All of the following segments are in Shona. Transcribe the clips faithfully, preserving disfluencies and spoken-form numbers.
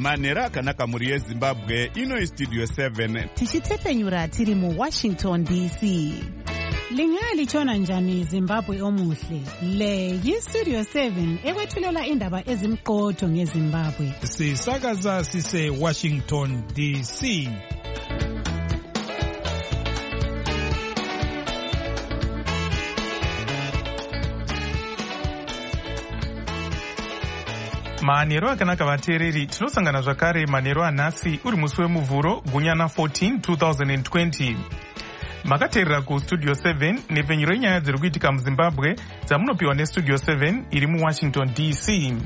manhero akanaka mhuri yezimbabwe. Ino istudio seven tichitepfenyura tiri muwashington D C. Lingalitshona njani Zimbabwe omuhle? Le yistudio seven ekwethulela indaba ezimqotho ngeZimbabwe. Sisakaza sise Washington D C. Manhero akanaka vateereri, tinosangana zvakare manhero anhasi uri musi wemuvhuro gunyana fourteen twenty twenty. Makateerera kustudio seven nepfenyuro yenyaya dziri kuitika muZimbabwe dzamunopiwa nestudio seven iri muWashington D C.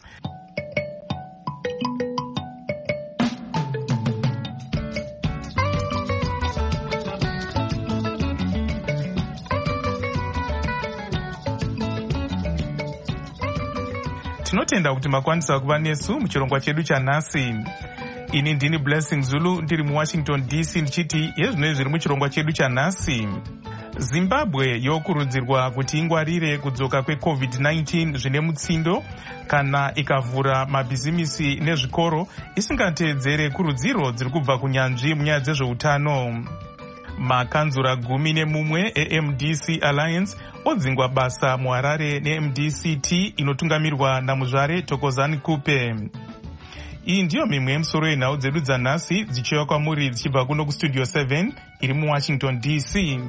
Tinotenda kuti makwanisa kuva nesu muchirongwa chedu chanhasi. Ini ndini Blessing Zulu ndiri muWashington D C ndichiti yezvinoi zviri muchirongwa chedu chanhasi. Zimbabwe yokurudzirwa kuti ingwarire kudzoka kwecovid nineteen zvine mutsindo kana ikavhura mabhizimisi nezvikoro isingateedzere kurudziro dziri kubva kunyanzvi munyaya dzezveutano. Makanzura gumi nemumwe eM D C Alliance odzingwa basa muHarare neM D C T inotungamirwa namuzvare Thokozani Kupe. Iyi ndiyo mimwe yemusoro yenhau dzedu dzanhasi dzichiuya kwamuri dzichibva kuno kustudio seven iri muWashington D C.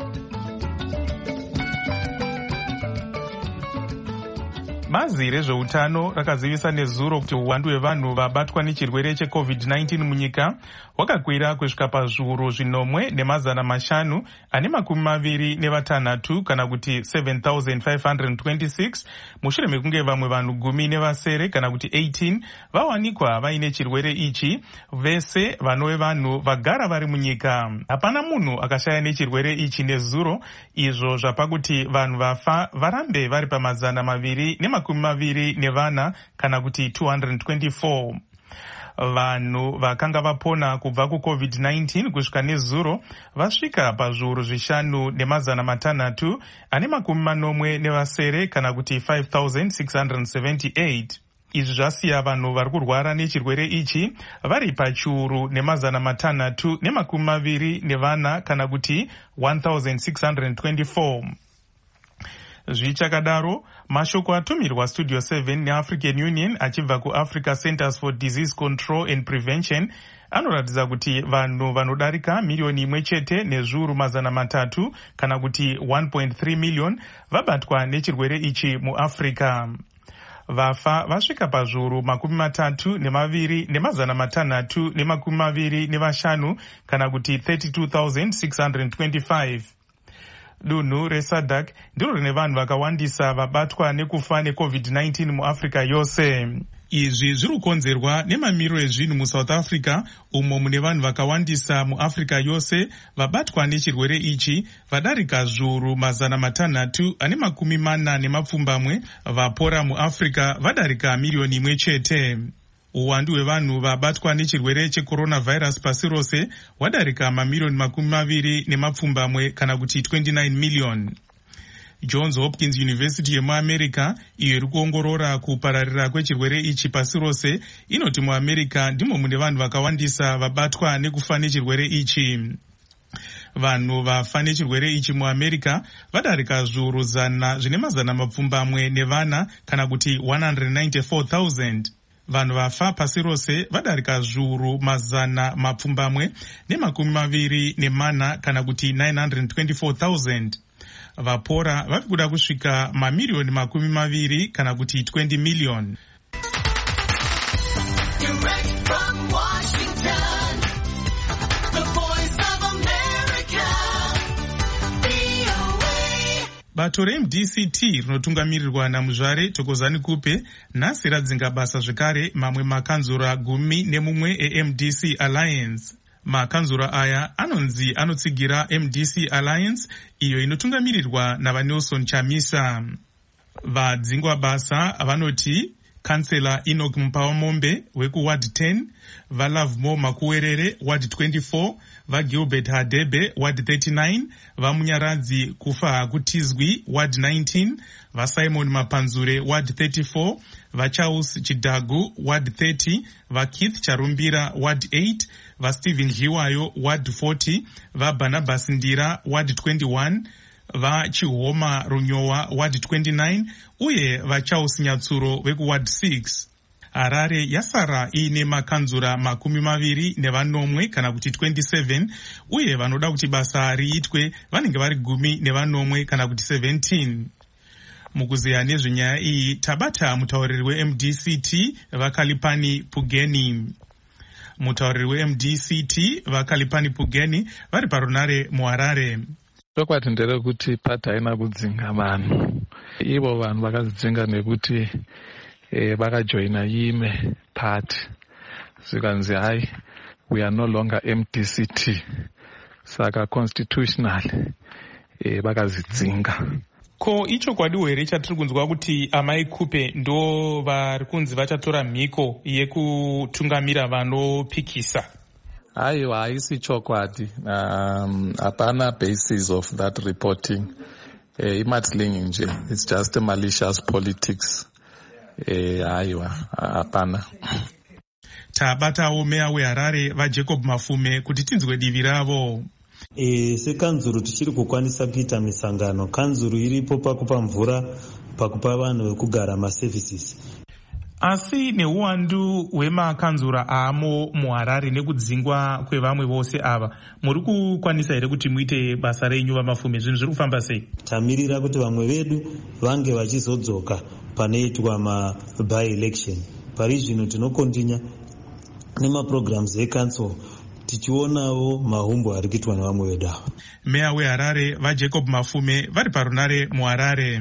Bazi rezveutano rakazivisa nezuro kuti uwandu hwevanhu vabatwa nechirwere checovid nineteen munyika hwakakwira kusvika pazviuru zvinomwe nemazana mashanu ane makumi maviri nevatanhatu kana kuti seven thousand five hundred twenty-six mushure mekunge vamwe vanhu gumi nevasere kana kuti eighteen vawanikwa vaine chirwere ichi, vese vanove vanhu vagara vari munyika. Hapana munhu akashaya nechirwere ichi nezuro, izvo zvapa kuti vanhu vafa varambe vari pamazana maviri nemakumi maviri nevana kana kuti two hundred twenty-four. Vanhu vakanga vapona kubva kucovid nineteen kusvika nezuro vasvika pazviuru zvishanu nemazana matanhatu ane makumi manomwe nevasere kana kuti five thousand six hundred seventy-eight. Izvi zvasiya vanhu vari kurwara nechirwere ichi vari pachiuru nemazana matanhatu nemakumi maviri nevana kana kuti one thousand six hundred twenty-four. Zvichakadaro, mashoko atumirwa Studio seven neAfrican Union achibva kuAfrica Centers for Disease Control and Prevention anoratidza kuti vanhu vanodarika milioni imwe chete nezviuru mazana matatu kana kuti one point three million vabatwa nechirwere ichi muAfrica. Vafa vasvika pazviuru makumi matatu nemaviri nemazana matanhatu nemakumi maviri nevashanu kana kuti thirty-two thousand six hundred twenty-five. Dunhu reSADC ndiro rine vanhu vakawandisa vabatwa nekufa necovid nineteen muAfrica yose. Izvi zviri kukonzerwa nemamiriro ezvinhu muSouth Africa umo mune vanhu vakawandisa muAfrica yose vabatwa nechirwere ichi vadarika zviuru mazana matanhatu ane makumi mana nemapfumbamwe, vapora muAfrica vadarika milioni imwe chete. Uwandu hwevanhu vabatwa nechirwere checoronavirus pasi rose hwadarika mamilioni makumi maviri nemapfumbamwe kana kuti twenty-nine million. Johns Hopkins University yemuAmerica iyo iri kuongorora kupararira kwechirwere ichi pasi rose inoti muAmerica ndimo mune vanhu vakawandisa vabatwa nekufa nechirwere ichi. Vanhu vafa nechirwere ichi muAmerica vadarika zviuru zana zvine mazana mapfumbamwe nevana kana kuti one hundred ninety-four thousand. Vanhu vafa pasi rose vadarika zviuru mazana mapfumbamwe nemakumi maviri nemana kana kuti nine hundred twenty-four thousand. Vapora vavi kuda kusvika mamilioni makumi maviri kana kuti twenty million. Direct from Washington, the voice of America, V O A. Bato reM D C T rinotungamirirwa namuzvare Thokozani Kupe nhasi radzinga basa zvekare mamwe makanzura gumi nemumwe eM D C Alliance. Makanzura aya anonzi anotsigira M D C Alliance iyo inotungamirirwa navaNelson Chamisa. Vadzingwa basa vanoti kansela Enoch Mpawamombe wekuward ten, vaLovemore Makuwerere ward twenty-four, vaGilbert Hadebe ward thirty-nine, vaMunyaradzi Kufa Hakutizwi ward nineteen, vaSimon Mapanzure ward thirty-four, vaCharles Chidagu ward thirty, vaKeith Charumbira ward eight, vaStephen Dliwayo ward forty, vaBarnabas Ndira ward twenty-one, vaChihoma Runyowa ward twenty-nine, uye vaCharles Nyatsuro wekuward six. Harare yasara iine makanzura makumi maviri nevanomwe kana kuti twenty-seven, uye vanoda kuti basa riitwe vanenge vari gumi nevanomwe kana kuti seventeen. Mukuzeya nezvenyaya iyi tabata mutauriri we-M D C T vaKalipani Pugeni. Mutauriri we-M D C T vaKalipani Pugeni vari parunare muHarare. Chokwadi ndeyekuti pati haina kudzinga vanhu. Ivo vanhu vakazidzinga nekuti eh, vakajoina Yime party. Zvikanzi hai, we are no longer M D C T. Saka constitutional eh, vakazidzinga. Ko ichokwadi here chatiri kunzwa kuti Amai Kupe ndo vari kunzi vachatora mhiko yekutungamira vanopikisa? Aiwa, haisi chokwadi. Um, hapana basis of that reporting. Eh, imatlingi nje. It's just a malicious politics. Eh, aiwa, hapana. Tabatawo meya weHarare vaJacob Mafume kuti tinzwe divi ravo. E, sekanzuru tichiri kukwanisa kuita misangano, kanzuru iripo pakupa mvura, pakupa vanhu vekugara maservices. Asi neuwandu hwemakanzura amo muHarare nekudzingwa kwevamwe vose ava, muri kukwanisa here kuti muite basa renyu vaMafume? Zvinhu zviri kufamba sei? Tamirira kuti vamwe vedu vange vachizodzoka panoitwa ma-by-election. Pari zvino tinokontinya nemaprograms eCouncil tichionawo mahumbo ari kuitwa nevamwe vedu ava. Meya weHarare vaJacob Mafume vari parunare muHarare.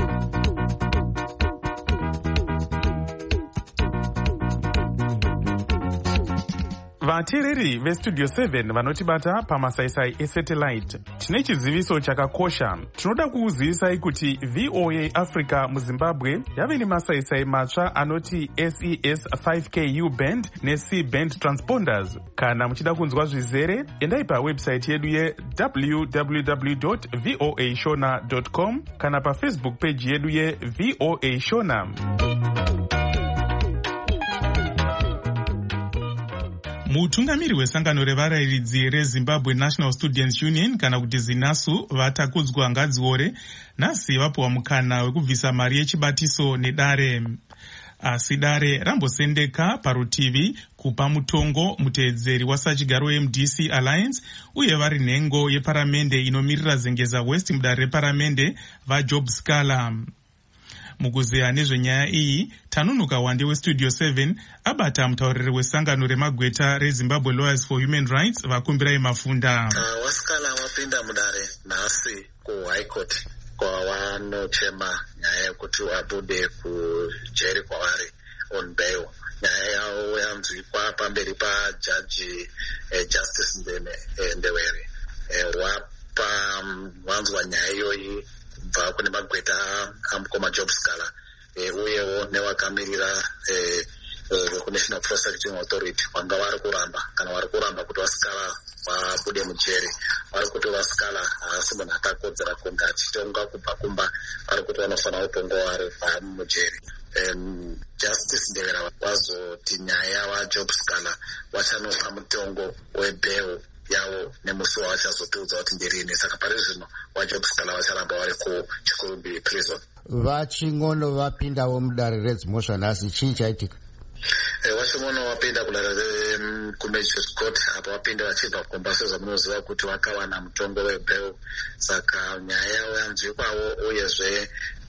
Vateereri veStudio seven vanotibata pamasaisai esatellite, tine chiziviso chakakosha. Tinoda kukuzivisai kuti V O A Africa muZimbabwe yave nemasaisai matsva anoti S E S five K U band neC band transponders. Kana muchida kunzwa zvizere, endai pawebsite yedu ye w w w dot voa shona dot com kana pafacebook page yedu ye V O A Shona. Mutungamiri wesangano revarayiridzi reZimbabwe National Students Union kana kuti ZINASU vatakudzwa ngadziore nhasi vapuwa mukana wekubvisa mari yechibatiso nedare. Asi dare rambosendeka parutivi kupa mutongo muteedzeri wasachigaro we-M D C Alliance uye vari nhengo yeparamende inomirira zengeza West mudare reparamende vaJob Scala. Mukuzeya nezvenyaya iyi, Tanunuka Wande weStudio seven abata mutauriri wesangano remagweta reZimbabwe Lawyers for Human Rights vakumbirai Mafunda. Uh, Waskala wapinda mudare nhasi kuHigh Court kwavanochema nyaya yekuti vabude kujeri kwavari on bail. Nyaya yavo yanzwikwa pamberi pajaji eh, Justice Ndeme eh, Ndewere. Eh, wapa um, wanzwa nyaya iyoyi kubva kune magweta aMukoma Job Scala e, uyewo nevakamirira e, e, kuNational Prosecuting Authority vanga vari kuramba kana vari kuramba kuti Waskala vabude mujeri. Vari kuti Waskala haasi munhu akakodzera kunge achitonga kubva kumba, vari kuti vanofanira kutongowa vari mujeri. Um, Justice Ndewera wazoti nyaya vaJob Scala vachanobva mutongo webail yavo nemusi wavachazotiudza kuti ndirini. Saka pari zvino vaJob Scala vacharamba vari kuChikurumbi prison. Vachingono vapindawo mudare redzimhosva nhasi, chii chaitika? E, vachingono vapinda kudare kuMagistrate Court apo vapinda vachibva kumba sezvamunoziva kuti vakawana mutongo webail. Saka nyaya yavo yanzwikwawo uyezve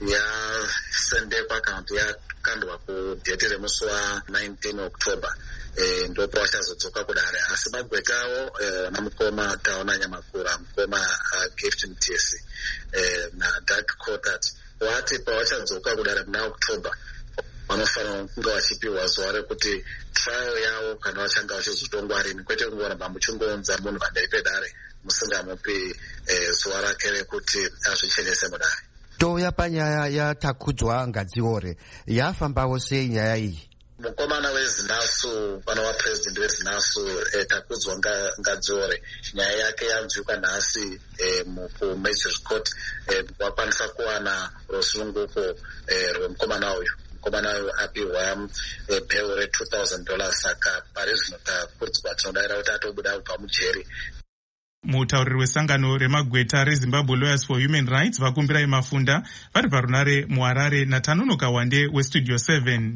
yasendekwa kana kuti yakandwa kudheti remusi wa-nineteen October. E, ndopo vachazodzoka kudare. Asi magweta avo e, naMukoma Taona Nyamakura, Mukoma uh, Gift Mtesi e, naDark Court vati pavachadzoka kudare muna October vanofanira kunge vachipiwa zuva rekuti trial yavo kana vachanga vachizotongwa rini, kwete kungoramba muchingounza munhu pamberi pedare musingamupi e, zuva rake rekuti azvichenese mudare. touya panyaya yatakudzwa Ngadziore yafambawo sei nyaya iyi? Mukomana wezinasu pana wapresident wezinasu eh, Takudzwa Ngadziore nyaya yake yanzwika nhasi eh, mumagistrate court eh, wakwanisa kuwana rusununguko eh, rwemukomana uyu. Mukomana uyu apiwa eh, bheu re two thousand dollars saka pari zvino Takudzwa tinodaira kuti atobuda kubva mujeri. Mutauriri wesangano remagweta reZimbabwe Lawyers for Human Rights Vakumbirai Mafunda vari parunare muHarare naTanonoka Wande weStudio seven.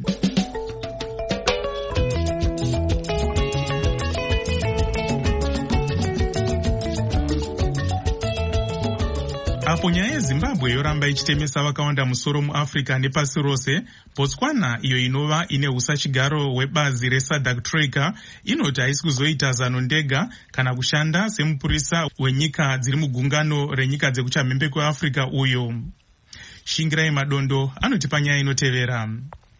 Apo nyaya yeZimbabwe yoramba ichitemesa vakawanda musoro muAfrica nepasi rose, Botswana iyo inova ine usachigaro webazi reSADC Troika inoti haisi kuzoita zano ndega kana kushanda semupurisa wenyika dziri mugungano renyika dzekuchamhembe kweAfrica uyo. Shingirai Madondo anoti panyaya inotevera.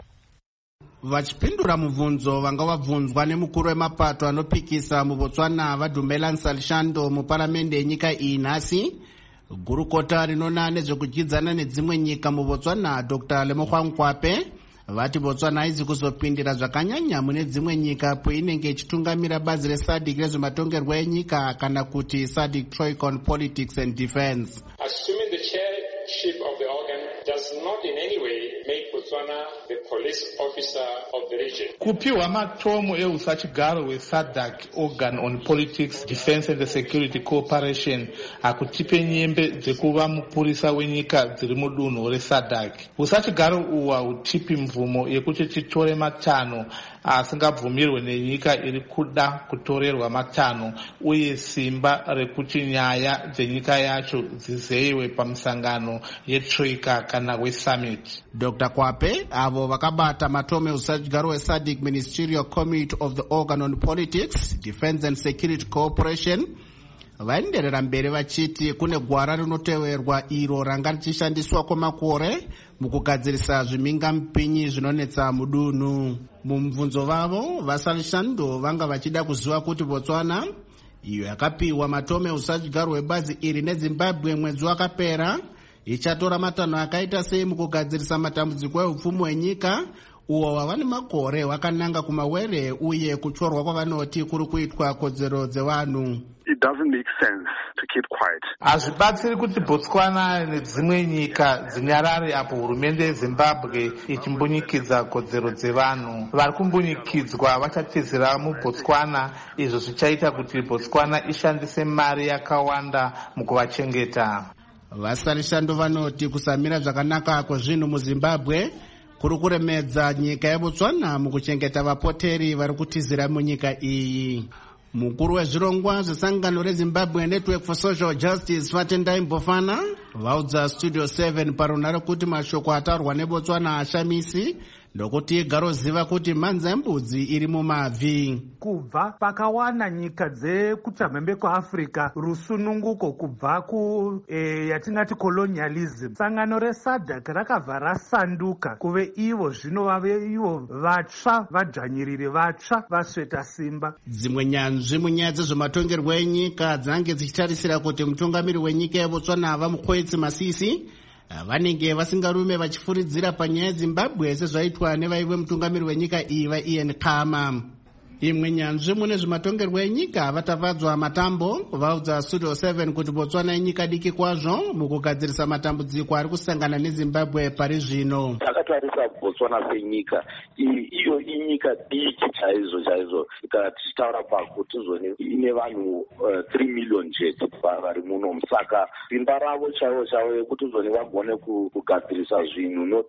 Vachipindura mubvunzo vanga vabvunzwa nemukuru wemapato anopikisa muBotswana Vadumela Nsalishando muparamende yenyika iyi nhasi, gurukota rinona nezvekujidzana nedzimwe nyika muBotswana Doctor Lemokhwa Nkwape vati Botswana haizi kuzopindira zvakanyanya mune dzimwe nyika apo inenge ichitungamira bazi reSADC rezvematongerwo enyika kana kuti SADC Troika on Politics and Defense. Assuming the chairship of the organ does not in any way make Botswana the police officer of the region. Kupiwa matomo eusachigaro weSADC organ on politics, defense and security cooperation akutipe nyembe dzekuva mupurisa wenyika dziri mudunhu reSADC. Usachigaro uwa utipi mvumo yekuti titore matano asingabvumirwe nenyika iri kuda kutorerwa matano uye simba rekuti nyaya dzenyika yacho dzizeyiwe pamusangano yetroika kana wesummit. Doctor Kwape avo vakabata matome usachigaro weSADC Ministerial Committee of the Organ on Politics, Defense and Security Cooperation vaenderera mberi vachiti kune gwara rinoteverwa iro ranga richishandiswa kwemakore mukugadzirisa zviminga mupinyi zvinonetsa mudunhu. Mumubvunzo vavo vaSalishando vanga vachida kuziva kuti Botswana iyo yakapiwa matome usachigaro webazi iri neZimbabwe mwedzi wakapera ichatora matanho akaita sei mukugadzirisa matambudziko eupfumi hwenyika uwo wava nemakore wakananga kumawere uye kutyorwa kwavanoti kuri kuitwa kodzero dzevanhu. It doesn't make sense to keep quiet. Hazvibatsiri kuti Botswana nedzimwe nyika dzinyarare apo hurumende yeZimbabwe ichimbunyikidza kodzero dzevanhu. Vari kumbunyikidzwa vachatizira muBotswana, izvo zvichaita kuti Botswana ishandise mari yakawanda mukuvachengeta. VaSalishando vanoti kusamira zvakanaka kwezvinhu muZimbabwe kuri kuremedza nyika yeBotswana mukuchengeta vapoteri vari kutizira munyika iyi. Mukuru wezvirongwa zvesangano reZimbabwe Network for Social Justice Fatendai Mbofana vaudza Studio seven parunare kuti mashoko ataurwa neBotswana ashamisi ndokuti igaroziva kuti manza embudzi iri mumabvi. Kubva pakawana nyika dzekuchamhembe kweAfrica rusununguko kubva ku e, yatingati colonialism, sangano reSADC rakabva rasanduka kuve ivo zvino vave ivo vatsva vadzvanyiriri vatsva vasveta simba. Dzimwe nyanzvi munyaya dzezvematongerwo enyika dzinenge dzichitarisira kuti mutungamiri wenyika yeBotswana ava Mokgweetsi Masisi vanenge vasingarume vachifuridzira panyaya yeZimbabwe sezvaitwa nevaive mutungamiri wenyika iyi vaIan Khama. Imwe nyanzvi mune zvematongerwo enyika vatavadzwa matambo vaudza Studio seven kuti Botswana inyika diki kwazvo mukugadzirisa matambudziko ari kusangana neZimbabwe pari zvino. Takatarisa Botswana senyika iyo inyika diki chaizvo chaizvo, kana tichitaura pakuti zvoni ine vanhu uh, three million chete vari muno, saka simba ravo chaivo chaivo yekuti zvoni vagone kugadzirisa zvinhu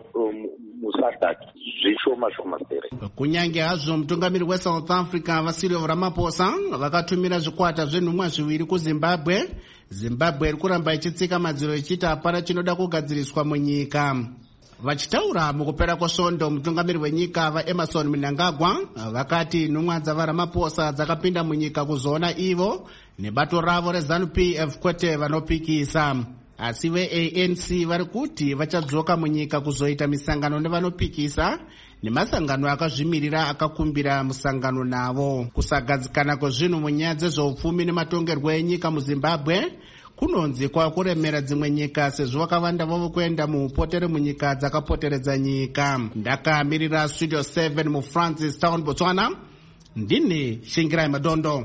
muSADC zvishoma shoma sere. Kunyange hazvo mutungamiri weSouth Africa vaCyril Ramaphosa vakatumira zvikwata zvenhumwa zviviri kuZimbabwe, Zimbabwe iri kuramba ichitsika madziro ichiti hapana chinoda kugadziriswa munyika. Vachitaura mukupera kwesvondo mutungamiri wenyika vaEmmerson Mnangagwa vakati nhumwa dzavaRamaphosa dzakapinda munyika kuzoona ivo nebato ravo reZANU-P F kwete vanopikisa. Asi veA N C vari kuti vachadzoka munyika kuzoita misangano nevanopikisa nemasangano akazvimirira akakumbira musangano navo. Kusagadzikana kwezvinhu munyaya dzezveupfumi nematongerwo enyika muZimbabwe kunonzi kwakuremera dzimwe nyika sezvo vakavanda vavo kuenda muupotere munyika dzakapoteredza nyika. Ndakamirira Studio seven muFrancis Town, Botswana, ndine Shingirai Madondo.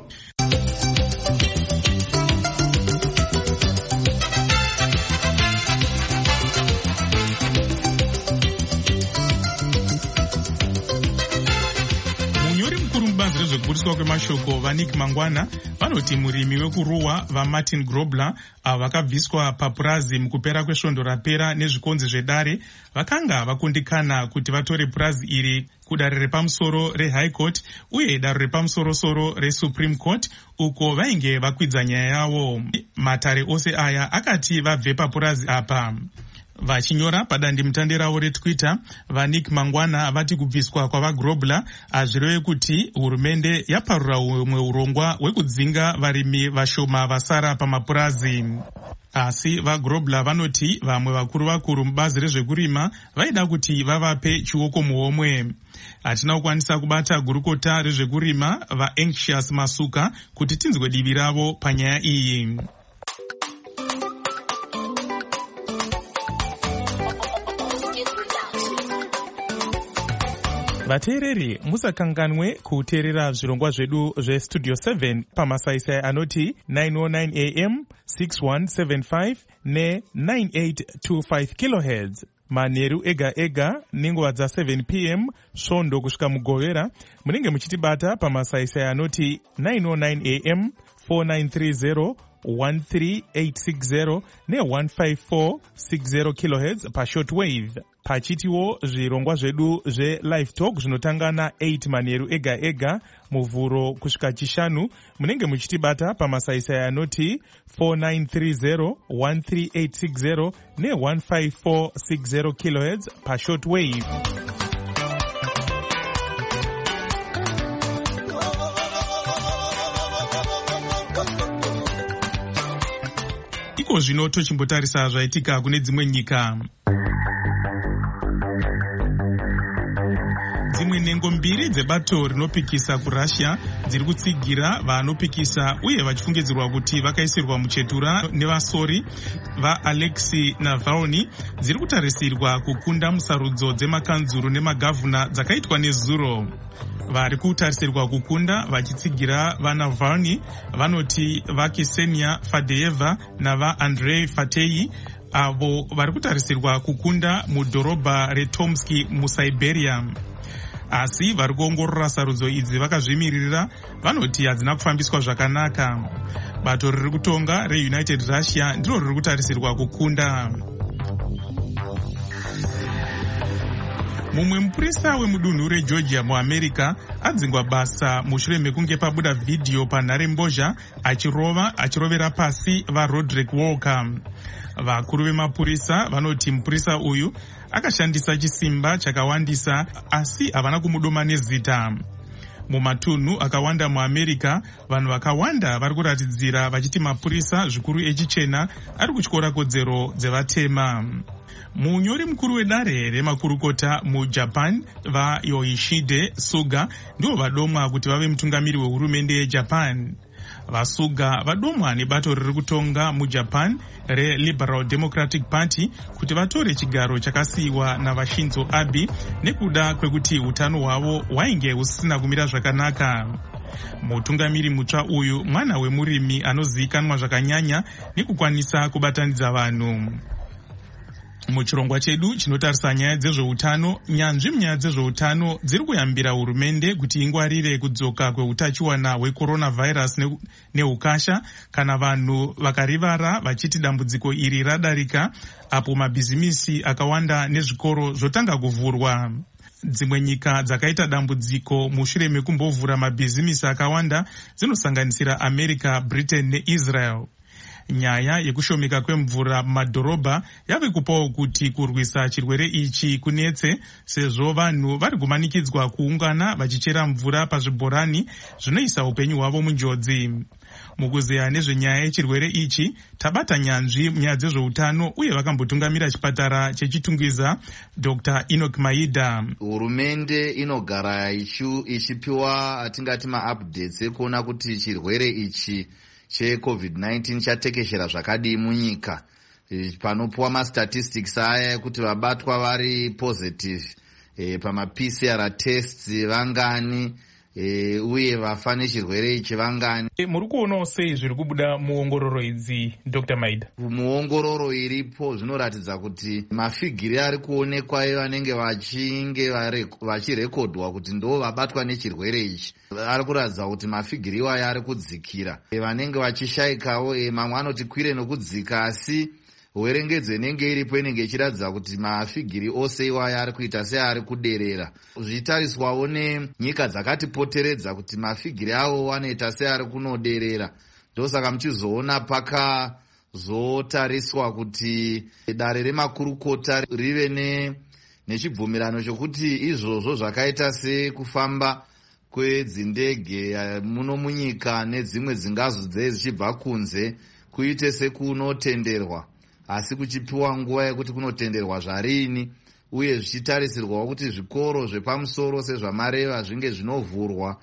Zvekuburiswa kwemashoko vaNick Mangwana vanoti murimi wekuruwa vaMartin Grobler avo vakabviswa papurazi mukupera kwesvondo rapera nezvikonzi zvedare vakanga vakundikana kuti vatore purazi iri kudare repamusoro reHigh Court uye dare repamusoro-soro reSupreme Court uko vainge vakwidza nyaya yavo. Matare ose aya akati vabve papurazi apa. Vachinyora padandemutande ravo reTwitter, vaNick Mangwana vati kubviswa kwavaGrobler hazvireve kuti hurumende yaparura humwe urongwa hwekudzinga varimi vashoma vasara pamapurazi. Asi vaGrobler vanoti vamwe vakuru vakuru mubazi rezvekurima vaida kuti vavape chioko muhomwe. Hatina kukwanisa kubata gurukota rezvekurima vaAnxious Masuka kuti tinzwe divi ravo panyaya iyi. Vateereri, musakanganwe kuteerera zvirongwa zvedu zveStudio seven pamasaisai anoti nine oh nine A M, six one seven five ne nine eight two five kilohertz. Manheru ega ega nenguva dza seven P M svondo kusvika mugovera munenge muchitibata pamasaisai anoti nine oh nine A M, four nine three zero, one three eight six zero ne one five four six zero kilohertz pashortwave. Pachitiwo zvirongwa zvedu zveLive Talk zvinotanga na eight manheru ega ega muvhuro kusvika chishanu munenge muchitibata pamasaisai anoti four nine three zero, one three eight six zero ne one five four six zero kilohertz pashortwave. Iko zvino tochimbotarisa zvaitika kune dzimwe nyika. Dzimwe nhengo mbiri dzebato rinopikisa kuRussia dziri kutsigira vanopikisa uye vachifungidzirwa kuti vakaisirwa muchetura nevasori vaAlexei Navalny dziri kutarisirwa kukunda musarudzo dzemakanzuru nemagavhuna dzakaitwa nezuro. Vari kutarisirwa kukunda vachitsigira vaNavalny vanoti vaKsenia Fadeyeva navaAndrei Fatei avo vari kutarisirwa kukunda mudhorobha reTomsk muSiberia. Asi vari kuongorora sarudzo idzi vakazvimirira vanoti hadzina kufambiswa zvakanaka. Bato riri kutonga reUnited Russia ndiro riri kutarisirwa kukunda. Mumwe mupurisa wemudunhu reGeorgia muAmerica adzingwa basa mushure mekunge pabuda vhidhiyo panharembozha achirova achirovera pasi vaRoderick Walker. Vakuru vemapurisa vanoti mupurisa uyu akashandisa chisimba chakawandisa asi havana kumudoma nezita. Mumatunhu akawanda muAmerica vanhu vakawanda vari kuratidzira vachiti mapurisa zvikuru echichena ari kutyora kodzero dzevatema. Munyori mukuru wedare remakurukota muJapan vaYoshihide Suga ndivo vadomwa kuti vave mutungamiri wehurumende yeJapan. Vasuga vadomwa nebato riri kutonga muJapan reLiberal Democratic Party kuti vatore chigaro chakasiyiwa naVashinzo Abe nekuda kwekuti utano hwavo hwainge husina kumira zvakanaka. Mutungamiri mutsva uyu mwana wemurimi anozivikanwa zvakanyanya nekukwanisa kubatanidza vanhu. Muchirongwa chedu chinotarisa nyaya dzezveutano, nyanzvi munyaya dzezveutano dziri kuyambira hurumende kuti ingwarire kudzoka kweutachiwana hwecoronavirus neukasha kana vanhu vakarivara vachiti dambudziko iri radarika, apo mabhizimisi akawanda nezvikoro zvotanga kuvhurwa. Dzimwe nyika dzakaita dambudziko mushure mekumbovhura mabhizimisi akawanda dzinosanganisira America, Britain neIsrael. Nyaya yekushomeka kwemvura mumadhorobha yave kupawo kuti kurwisa chirwere ichi kunetse, sezvo vanhu vari kumanikidzwa kuungana vachichera mvura pazvibhorani zvinoisa upenyu hwavo munjodzi. Mukuzeya nezvenyaya yechirwere ichi tabata nyanzvi munyaya dzezveutano uye vakambotungamira chipatara chechitungwiza Doctor Enoch Maida. Hurumende inogara ichipiwa atingati maupdates ekuona kuti chirwere ichi checovid nineteen chatekeshera zvakadii munyika, panopuwa mastatistics aya ekuti vabatwa vari positive e, pama-P C R tests vangani e, uye vafa nechirwere ichi vangani. E, muri kuonawo sei zviri kubuda muongororo idzi Dr Maida? Muongororo iripo zvinoratidza kuti mafigiri ari kuonekwa vanenge vachinge vachirekodwa kuti ndo vabatwa nechirwere ichi ari kuratidza kuti mafigiri iwayo ari kudzikira. E, vanenge vachishayikawo e, mamwe anoti kwire nokudzika, asi werengedzo inenge iripo inenge ichiratidza kuti mafigiri ose iwayo ari kuita seari kuderera. Zvichitariswawo nenyika dzakatipoteredza kuti mafigiri avo anoita seari kunoderera. Ndosaka muchizoona pakazotariswa kuti dare remakurukota rive ne nechibvumirano chokuti izvozvo zvakaita sekufamba kwedzindege muno munyika nedzimwe dzingazodzei zichibva kunze kuite sekunotenderwa, asi kuchipiwa nguva yekuti kunotenderwa zvarini, uye zvichitarisirwawo kuti zvikoro zvepamusoro sezvamareva zvinge zvinovhurwa,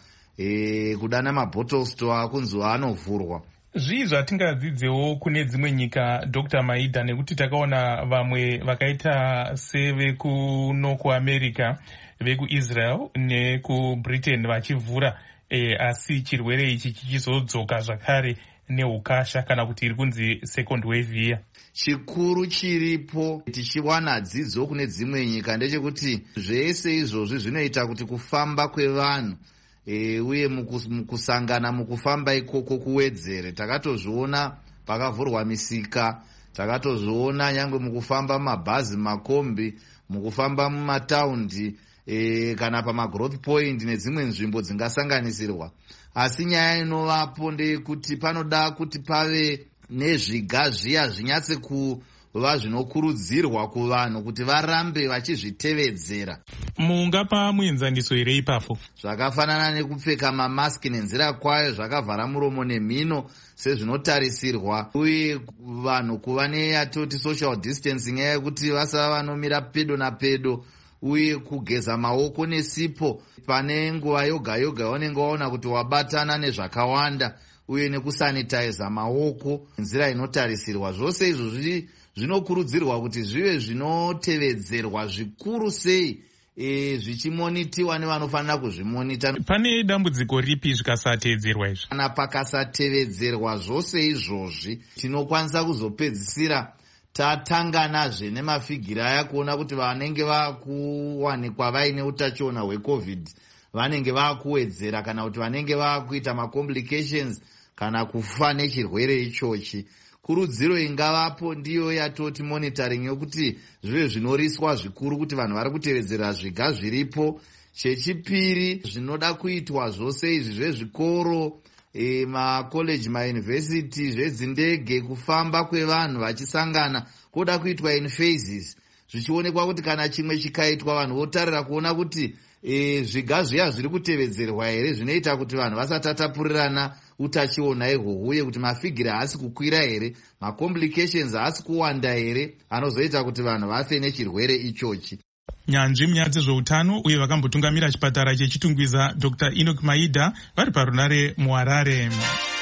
e, kudana mabottle store kunzi anovhurwa. Zvii zvatingadzidzewo kune dzimwe nyika Dr Maida, nekuti takaona vamwe vakaita sevekuno kuAmerica, vekuIsrael nekuBritain vachivhura, e, asi chirwere ichi chichizodzoka zvakare neukasha, kana kuti iri kunzi second wave iya. Chikuru chiripo tichiwana dzidzo kune dzimwe nyika ndechekuti zvese izvozvi zvinoita kuti kufamba kwevanhu e, uye mukusangana mukufamba ikoko kuwedzere. Takatozviona pakavhurwa misika, takatozviona nyangwe mukufamba mumabhazi, makombi, mukufamba mumataundi e, kana pamagrowth point nedzimwe nzvimbo dzingasanganisirwa. Asi nyaya inovapo ndeyekuti panoda kuti pave nezviga zviya zvinyatse kuva zvinokurudzirwa kuvanhu kuti varambe vachizvitevedzera. Mungapa muenzaniso here ipapo? Zvakafanana nekupfeka mamaski nenzira kwayo, zvakavhara muromo nemhino sezvinotarisirwa, uye vanhu kuva neyatoti social distancing yekuti vasava vanomira pedo napedo, uye kugeza maoko nesipo pane nguva yoga yoga yaunenge waona kuti wabatana nezvakawanda, uye nekusanitiza maoko nzira inotarisirwa. Zvose izvo zvinokurudzirwa kuti zvive zvinotevedzerwa zvikuru sei, e, zvichimonitiwa nevanofanira kuzvimonita. Pane dambudziko ripi zvikasatevedzerwa izvi? Kana pakasatevedzerwa zvose izvozvi, tinokwanisa kuzopedzisira tatanganazve nemafigiri aya kuona kuti vanenge vakuwanikwa vaine utachiona hwecovid vanenge vakuwedzera, kana kuti vanenge vakuita macomplications kana kufa nechirwere ichochi. Kurudziro ingavapo ndiyo yatoti monitoring yokuti zvive zvinoriswa zvikuru kuti vanhu vari kutevedzera zviga zviripo. Chechipiri, zvinoda kuitwa zvose izvi zvezvikoro, e, makoleji, mayunivhesiti, zvedzindege, kufamba kwevanhu vachisangana kuda kuitwa in phases, zvichionekwa kuti kana chimwe chikaitwa vanhu votarira kuona kuti e, zviga zviya zviri kutevedzerwa here, zvinoita kuti vanhu vasatatapurirana utachiona ihwohwo, uye kuti mafigiri haasi kukwira here, macomplications haasi kuwanda here, anozoita kuti vanhu vafe nechirwere ichochi. Nyanzvi munyaya dzezveutano uye vakambotungamira chipatara chechitungwiza Dr Enoch Maida vari parunare muHarare.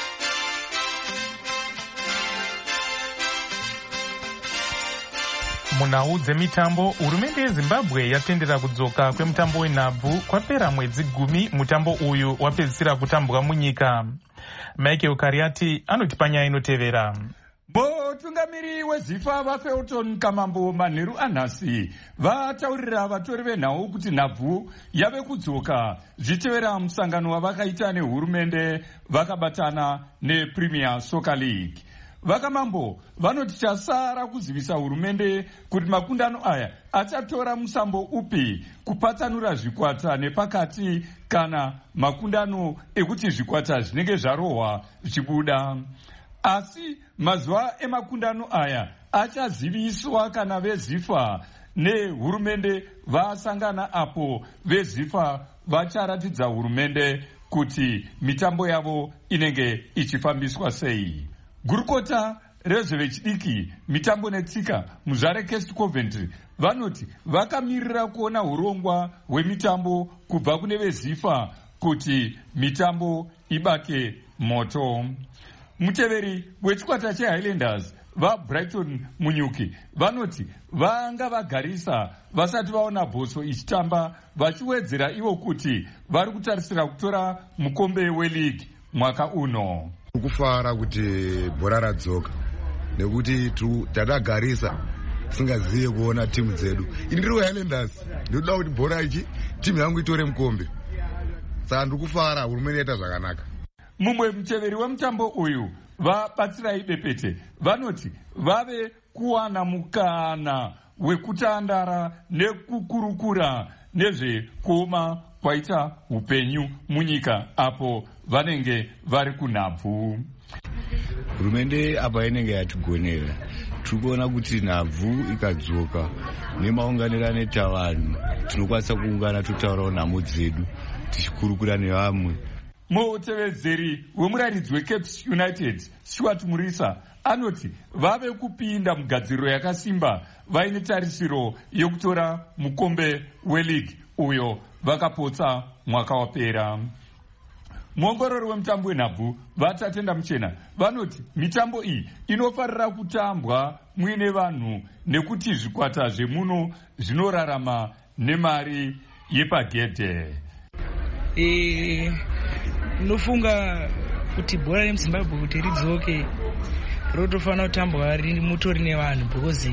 Munhau dzemitambo, hurumende yeZimbabwe yatendera kudzoka kwemutambo wenhabvu kwapera mwedzi gumi mutambo uyu wapedzisira kutambwa munyika. Michael Kariati anoti panyaya inotevera. Mutungamiri weZIFA vaFelton Kamambo manheru anhasi vataurira vatori venhau kuti nhabvu yave kudzoka zvitevera musangano wavakaita nehurumende vakabatana nePremier Soccer League. Vakamambo vanoti chasara kuzivisa hurumende kuti makundano aya achatora musambo upi kupatsanura zvikwata nepakati kana makundano ekuti zvikwata zvinenge zvarohwa zvichibuda. Asi mazuva emakundano aya achaziviswa kana veZIFA nehurumende vasangana, apo veZIFA vacharatidza hurumende kuti mitambo yavo inenge ichifambiswa sei. Gurukota rezvevechidiki, mitambo netsika muzvare Kest Coventry vanoti vakamirira kuona urongwa hwemitambo kubva kune veZIFA kuti mitambo ibake moto. muteveri wechikwata chehighlanders vabrighton munyuki vanoti vanga vagarisa vasati vaona bhosvo ichitamba, vachiwedzera ivo kuti vari kutarisira kutora mukombe weligi mwaka uno. Kufara kuti bhora radzoka nekuti tadagarisa tisingazive kuona timu dzedu. Ini ndiri wehighlanders, ndinoda kuti bhora ichi timu yangu itore mukombe, saka ndiri kufara. Hurumende yaita zvakanaka. Mumwe muteveri wemutambo uyu vabatsirai bepete vanoti vave kuwana mukana wekutandara nekukurukura nezvekuoma kwaita upenyu munyika apo vanenge vari kunhabvu. Hurumende apa inenge yatigonera, tiri kuona kuti nhabvu ikadzoka nemaunganiro anoita vanhu tinokwanisa kuungana totaurawo nhamo dzedu tichikurukura nevamwe. Mutevedzeri wemuraridzi weCapes United Stuart Murisa anoti vave kupinda mugadziriro yakasimba vaine tarisiro yekutora mukombe weligi uyo vakapotsa mwaka wapera. Muongorori wemutambo wenhabvu vatatenda muchena vanoti mitambo iyi inofarira kutambwa muine vanhu nekuti zvikwata zvemuno zvinorarama nemari yepagedhe. E... Nofunga kuti bhora remuZimbabwe kuti ridzoke rotofanira kutambwa mutori nevanhu, because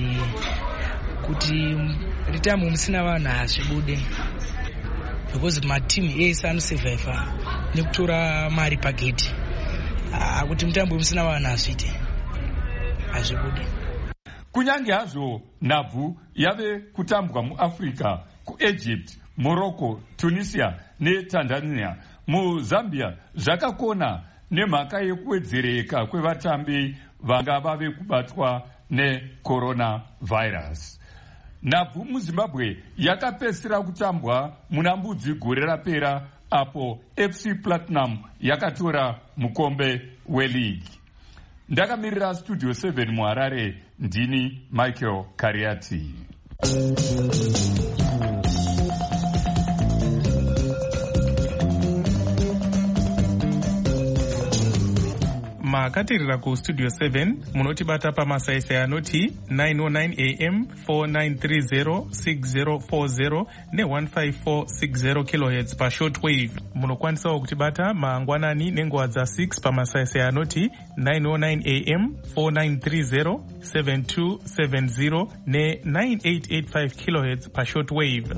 kuti ritambwe musina vanhu hazvibude, because matimu ese anosevhaivha nekutora mari pagedhi. Kuti mutambwe musina vanhu hazviite, hazvibude. Kunyange hazvo nhabvu yave kutambwa muAfrica, kuEgypt, Morocco, Tunisia neTanzania, muZambia zvakakona nemhaka yekuwedzereka kwevatambi vanga vave kubatwa necoronavirus. Nhabvu muZimbabwe yakapedzisira kutambwa muna Mbudzi gore rapera apo F C Platinum yakatora mukombe weligi. Ndakamirira Studio seven muHarare, ndini Michael Kariati. makatirira kustudio seven munotibata pamasaisai anoti nine oh nine a m four nine three zero six zero four zero ne one five four six zero kilohertz pashortwave. Munokwanisawo kutibata mangwanani nenguva dza six pamasaisai anoti nine oh nine a m four nine three zero seven two seven zero ne nine eight eight five kilohertz pashortwave.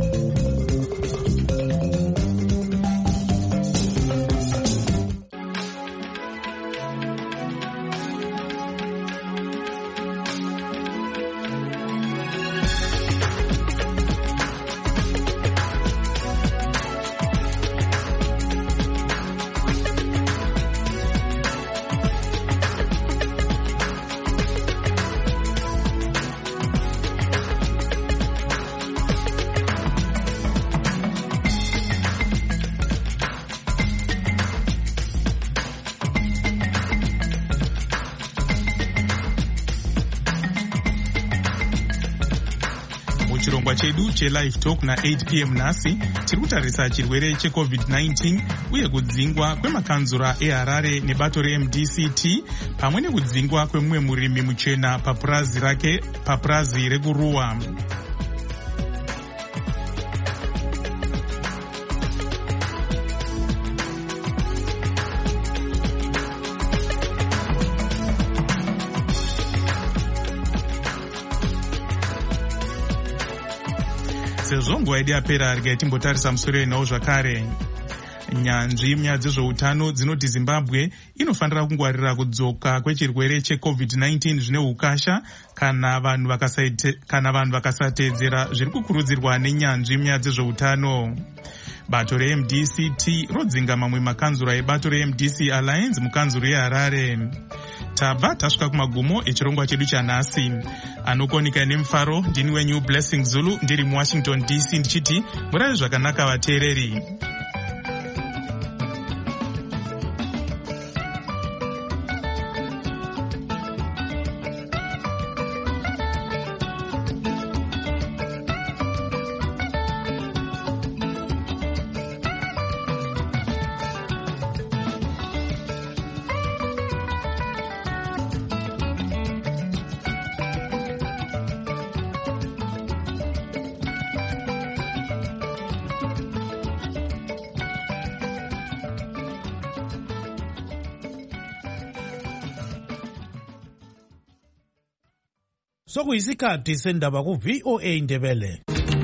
Chirongwa chedu chelive talk na eight p m nhasi tiri kutarisa chirwere checovid nineteen uye kudzingwa kwemakanzura eHarare nebato reM D C T pamwe nekudzingwa kwemumwe murimi muchena papurazi rake papurazi rekuruwa. Sezvo nguva yedu yapera regai timbotarisa musoro yenhau zvakare. Nyanzvi munyaya dzezveutano dzinoti Zimbabwe inofanira kungwarira kudzoka kwechirwere checovid nineteen zvine ukasha kana vanhu vakasateedzera zviri kukurudzirwa nenyanzvi munyaya dzezveutano. Bato reM D C T rodzinga mamwe makanzura ebato reM D C Alliance mukanzuro yeHarare. Tabva tasvika kumagumo echirongwa chedu chanhasi. Anokonika nemufaro ndini wenyu Blessing Zulu ndiri muWashington D C ndichiti murave zvakanaka vateereri. sokuyisikhathi sendaba ku-V O A Indebele.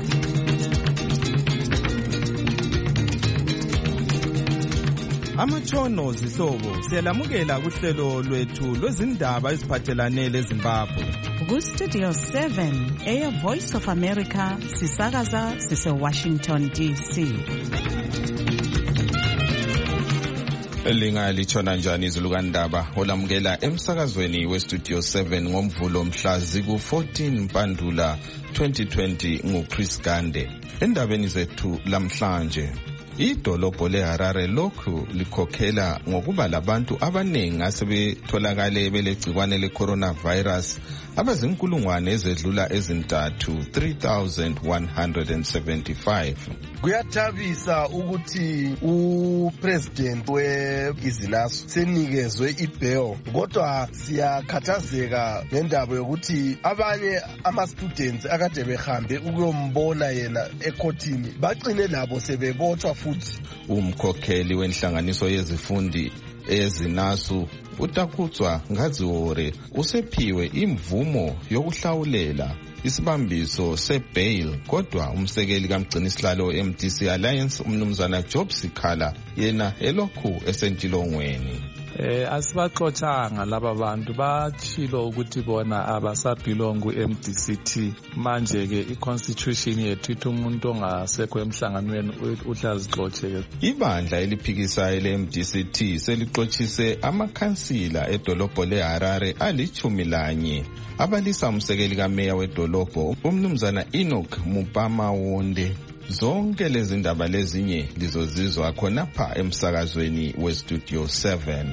Amatshono zihlobo siyalamukela kuhlelo lwethu lwezindaba eziphathelane leZimbabwe. Ku-Studio seven, Air Voice of America, sisakaza sise-Washington D C. Lingalitshona njani izulukandaba olamukela emsakazweni we-Studio seven ngomvulo mhla ziku-fourteen Mpandula twenty twenty nguChris Gande. Endabeni zethu lamhlanje, idolobho leHarare lokhu likhokhela ngokuba labantu abanengi asebetholakale belegcikwane le-coronavirus abazinkulungwane ezedlula ezintathu, three thousand one hundred seventy-five. Kuyathabisa ukuthi upresident we-Izinaso senikezwe ibail, kodwa siyakhathazeka ngendaba yokuthi abanye ama-students akade behambe ukuyombona yena ekhothini baqine labo sebebotshwa futhi. Umkhokheli wenhlanganiso yezifundi eZinasu uTakutswa Ngadziore usephiwe imvumo yokuhlawulela isibambiso sebail, kodwa umsekeli kamgcinisihlalo we-M D C Alliance umnumzana Job Sikhala yena elokhu esentilongweni. Eh asibaxoxanga laba bantu bachilo ukuthi bona abasabhilongu M D C T. Manje ke iconstitution yethu ithi umuntu ongasekho emhlanganweni uhlazixoxe. Ibandla eliphikisayo le-M D C T selixoxise amakhansila edolobho leHarare alichumi lanye abalisa umsekeli kameya wedolobho umnumzana Enoch Mupama Wonde. Zonke lezi ndaba lezinye lizozizwa khonapha emsakazweni we-Studio seven.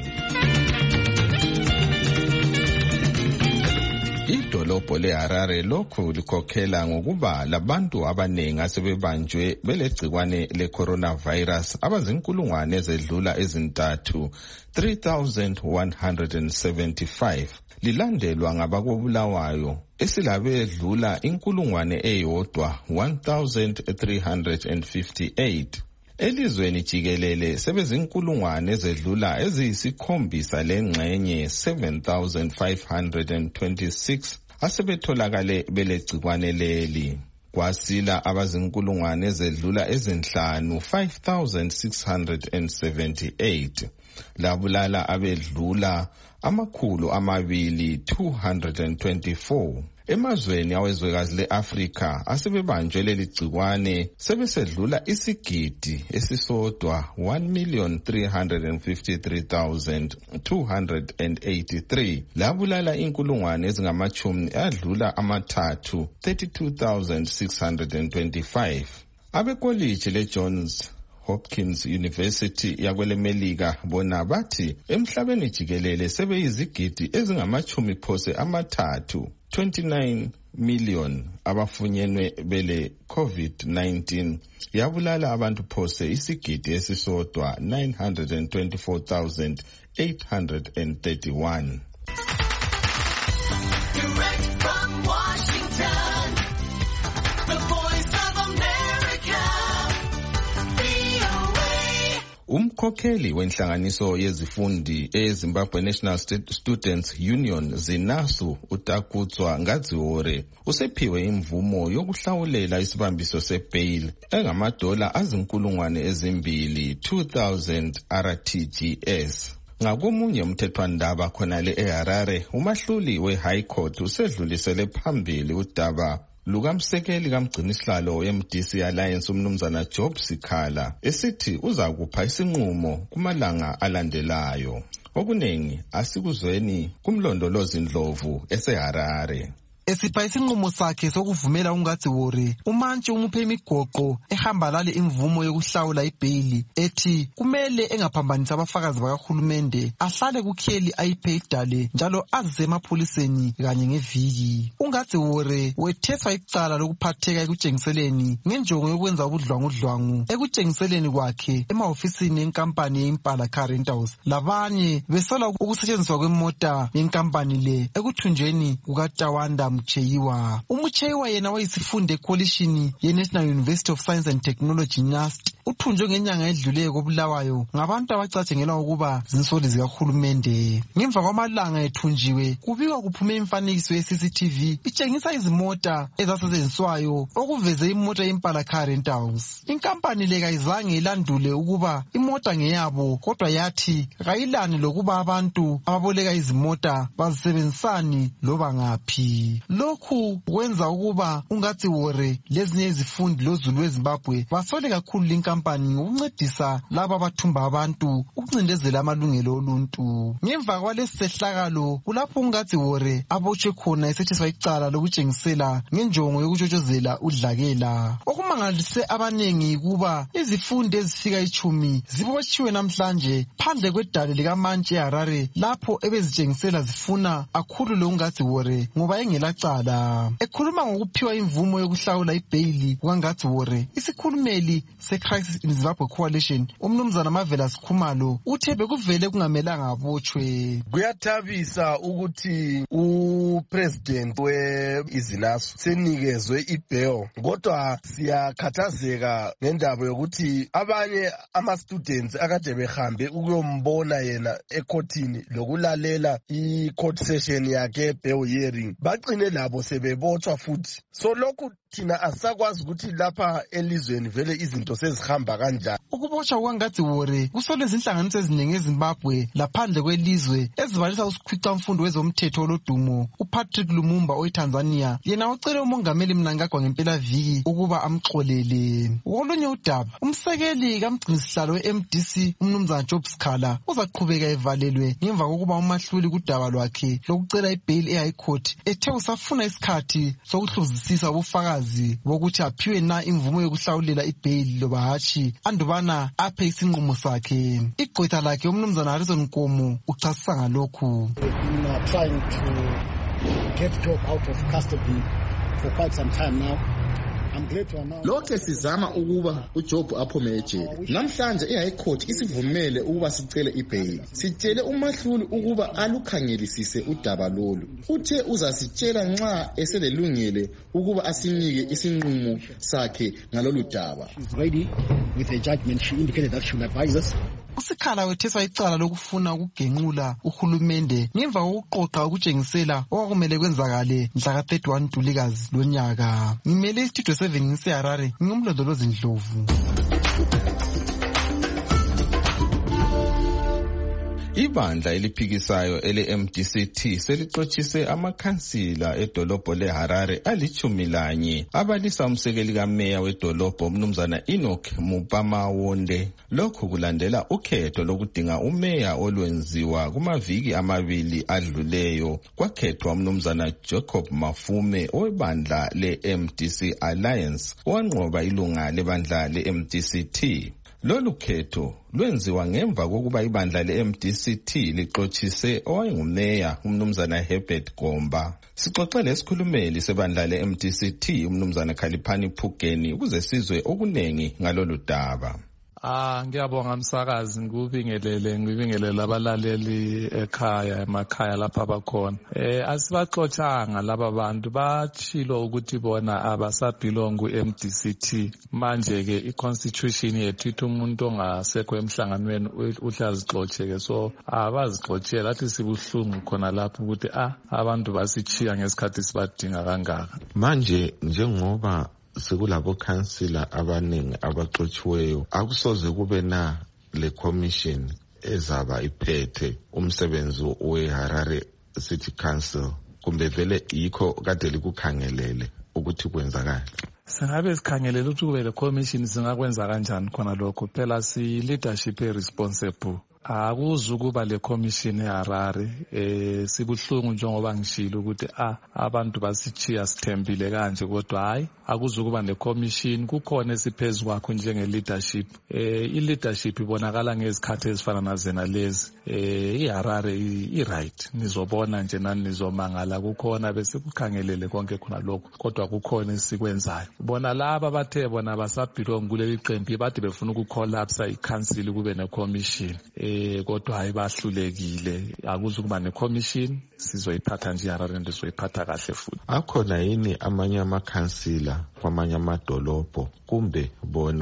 Idolobho leHarare lokhu likhokhela ngokuba labantu abanengi asebebanjwe belegcikwane le-coronavirus abazinkulungwane ezedlula ezintathu, three thousand one hundred seventy-five. Lilandelwa ngabakobulawayo esilabedlula inkulungwane eyodwa, one thousand three hundred fifty-eight. Elizweni jikelele sebezinkulungwane ezedlula eziyisikhombisa lengxenye, seven thousand five hundred twenty-six asebetholakale belegcikwane leli. Kwasila abazinkulungwane ezedlula ezinhlanu, five thousand six hundred seventy-eight. Labulala abedlula amakhulu amabili, two hundred twenty-four. Emazweni awezwekazi le-Afrika asebebanjwe leli gcikwane sebesedlula isigidi esisodwa, one million three hundred fifty-three thousand two hundred eighty-three. Labulala inkulungwane ezingamachumi adlula amathathu, thirty-two thousand six hundred twenty-five. Abekoliji le-Johns Hopkins University yakwelemelika bona bathi emhlabeni jikelele sebeyizigidi ezingamachumi phose amathathu, twenty-nine million abafunyenwe bele COVID nineteen. Yabulala abantu phose isigidi esisodwa, nine hundred twenty-four thousand eight hundred thirty-one. Direct from Washington, the voice of America, V O A. Umkhokheli wenhlanganiso yezifundi eZimbabwe National Students Union Zinasu uTakutswa Ngadziore usephiwe imvumo yokuhlawulela isibambiso sebail engamadola azinkulungwane ezimbili, two thousand R T G S. Ngakomunye umthethwandaba khonale eHarare, umahluli we-High Court usedlulisele phambili udaba lukamsekeli kamgcinisihlalo we-M D C Alliance umnumzana Job Sikhala esithi uzakupha isinqumo kumalanga alandelayo. Okunengi asikuzweni kumlondolozi Ndlovu eseHarare. Esipha isinqumo sakhe sokuvumela uNgadziore umantshi umuphe imigoqo ehamba lale imvumo yokuhlawula ibhaili ethi kumele engaphambanisa abafakazi bakahulumende, ahlale kukheli ayiphe idale njalo aze emapholiseni kanye ngeviki. uNgadziore wetheswa icala lokuphatheka ekutshengiseleni ngenjongo yokwenza ubudlwangudlwangu ekutshengiseleni kwakhe emahofisini yenkampani yeImpala Car Rentals, labanye besola ukusetshenziswa kwemota yenkampani le ekuthunjweni kukaTawanda Mucheyiwa. uMucheyiwa yena wayisifunde ekolishini ye-National University of Science and Technology N U S T. uthunjwe ngenyanga edluleyo koBulawayo ngabantu abacatshengelwa ukuba zinsoli zikahulumende. Ngemva kwamalanga ethunjiwe kubikwa kuphume imfanekiso ye-C C T V itshengisa izimota ezasetshenziswayo okuveze imota yempala car rentals. Inkampani le kayizange ilandule ukuba imota ngeyabo kodwa yathi kayilani lokuba abantu ababoleka izimota bazisebenzisani loba ngaphi. Lokhu kwenza ukuba ungathi wore lezinye izifundi lozulu weZimbabwe basole kakhulu linkampani ngokuncedisa laba abathumba abantu ukuncindezela amalungelo oluntu. Ngemva kwalesi sehlakalo kulapho ungathi wore abotshwe khona esethiswa icala lokutshengisela ngenjongo yokutshotshozela udlakela. Okumangalise abanengi kuba izifundi ezifika ichumi zibotshiwe namhlanje phandle kwedale likaMantshi eHarare lapho ebezitshengisela zifuna akhulule ungathi wore ngoba engelacala. Ekhuluma ngokuphiwa imvumo yokuhlawula ibhayili kukangathi wore, isikhulumeli se-Crisis in Zimbabwe Coalition umnumzana Marvelous Khumalo uthe bekuvele kungamelanga abotshwe. Kuyathabisa ukuthi upresident we-Izinaso senikezwe ibheo, kodwa siyakhathazeka ngendaba yokuthi abanye ama-students akade behambe ukuyombona yena ekhotini lokulalela i-court session yakhe bail hearing bagcine labo sebebotshwa futhi. So lokhu thina asakwazi ukuthi lapha elizweni vele izinto sezihamba kanjani. Ukubotshwa kukangathi wore kusole izinhlanganiso eziningi eZimbabwe laphandle kwelizwe ezibalisa usikhwicamfundo wezomthetho olodumo uPatrick Lumumba oyiTanzania yena ucele umongameli Mnangagwa ngempela viki ukuba amxolele. Wolunye udaba umsekeli kamgcinisihlalo we-M D C umnumzana Job Sikhala uzaqhubeka evalelwe ngemva kokuba umahluli kudaba lwakhe lokucela ibhayili eHigh Court ethe usafuna isikhathi sokuhluzisisa ubufakazi bokuthi aphiwe na imvumo yokuhlawulela ibhayili loba hatshi andubana aphe isinqumo sakhe. Igqwetha lakhe umnumzana Harrison Nkomo uchasisa ngalokhu. Trying to get Job out of custody for quite some time now. Lokho sizama ukuba uJob aphume ejele. Namhlanje iHigh Court isivumele ukuba sicele ibhayili. Sitshele umahluli ukuba alukhangelisise udaba lolu. Uthe uzasitshela nxa eselelungile ukuba asinike isinqumo sakhe ngalolu daba. She's ready with a judgment. She indicated that she will advise us. Usikhala wetheswa icala lokufuna ukugenqula uhulumende ngemva kokuqoqa ukutshengisela okwakumele kwenzakale mhla ka thirty-one Ntulikazi lonyaka. Ngimele iStudio seven ngiseHarare ngimlondolozi Ndlovu. Ibandla eliphikisayo ele-M D C T selixotshise amakhansila edolobho leHarare alichumi lanye abalisa umsekeli kameya wedolobho umnumzana Enoch Mupamawonde. Lokhu kulandela ukhetho lokudinga umeya olwenziwa kumaviki amabili adluleyo kwakhethwa umnumzana Jacob Mafume owebandla le-M D C Alliance owanqoba ilunga lebandla le-M D C T. Lolu khetho lwenziwa ngemva kokuba ibandla le-M D C T lixotshise owayengumeya umnumzana Herbert Gomba. Sixoxele isikhulumeli sebandla le-M D C T umnumzana Khaliphani Phugeni ukuze sizwe okunengi ngalolu daba. Ah ngiyabonga msakazi ngubingelele ngibingelele abalaleli ekhaya emakhaya lapha abakhona. Eh asibaxoxanga laba bantu bachilo ukuthi bona abasabelong ku-M D C T. Manje ke iconstitution yethu ithi umuntu ongasekho emhlanganweni uhlazixoxeke, so abazixoxela athi sibuhlungu khona lapho ukuthi ah abantu basichiya ngesikhathi sibadinga kangaka. Manje njengoba sekulabo councillor abaningi abaxotshiweyo akusoze kube na le commission ezaba iphethe umsebenzi weHarare City Council, kumbe vele yikho kade likukhangelele ukuthi kwenzakala? Singabe sikhangelele ukuthi kube le commission singakwenza kanjani khona lokho, phela si leadership responsible. Akuzukuba le commission eHarare eh sibuhlungu njengoba ngishilo ukuthi ah abantu basichiya sithembile kanje, kodwa hayi akuzukuba ne commission. Kukhona esiphezulu kwakho njenge leadership. Eh i leadership ibonakala ngezikhathi ezifana nazena lezi. Eh iHarare i right nizobona nje nani nizomangala, kukhona bese kukhangelele konke khona lokho, kodwa kukhona esikwenzayo. Bona laba bathe bona basabhilong kuleli qembu bathi befuna ukucollapse i-council kube ne commission. Eh kodwa hayi bahlulekile, akuzukuba ne commission, sizoyiphatha nje iHarare ndizoyiphatha kahle futhi. Akhona yini amanye amakhansila kwamanye amadolobho kumbe bona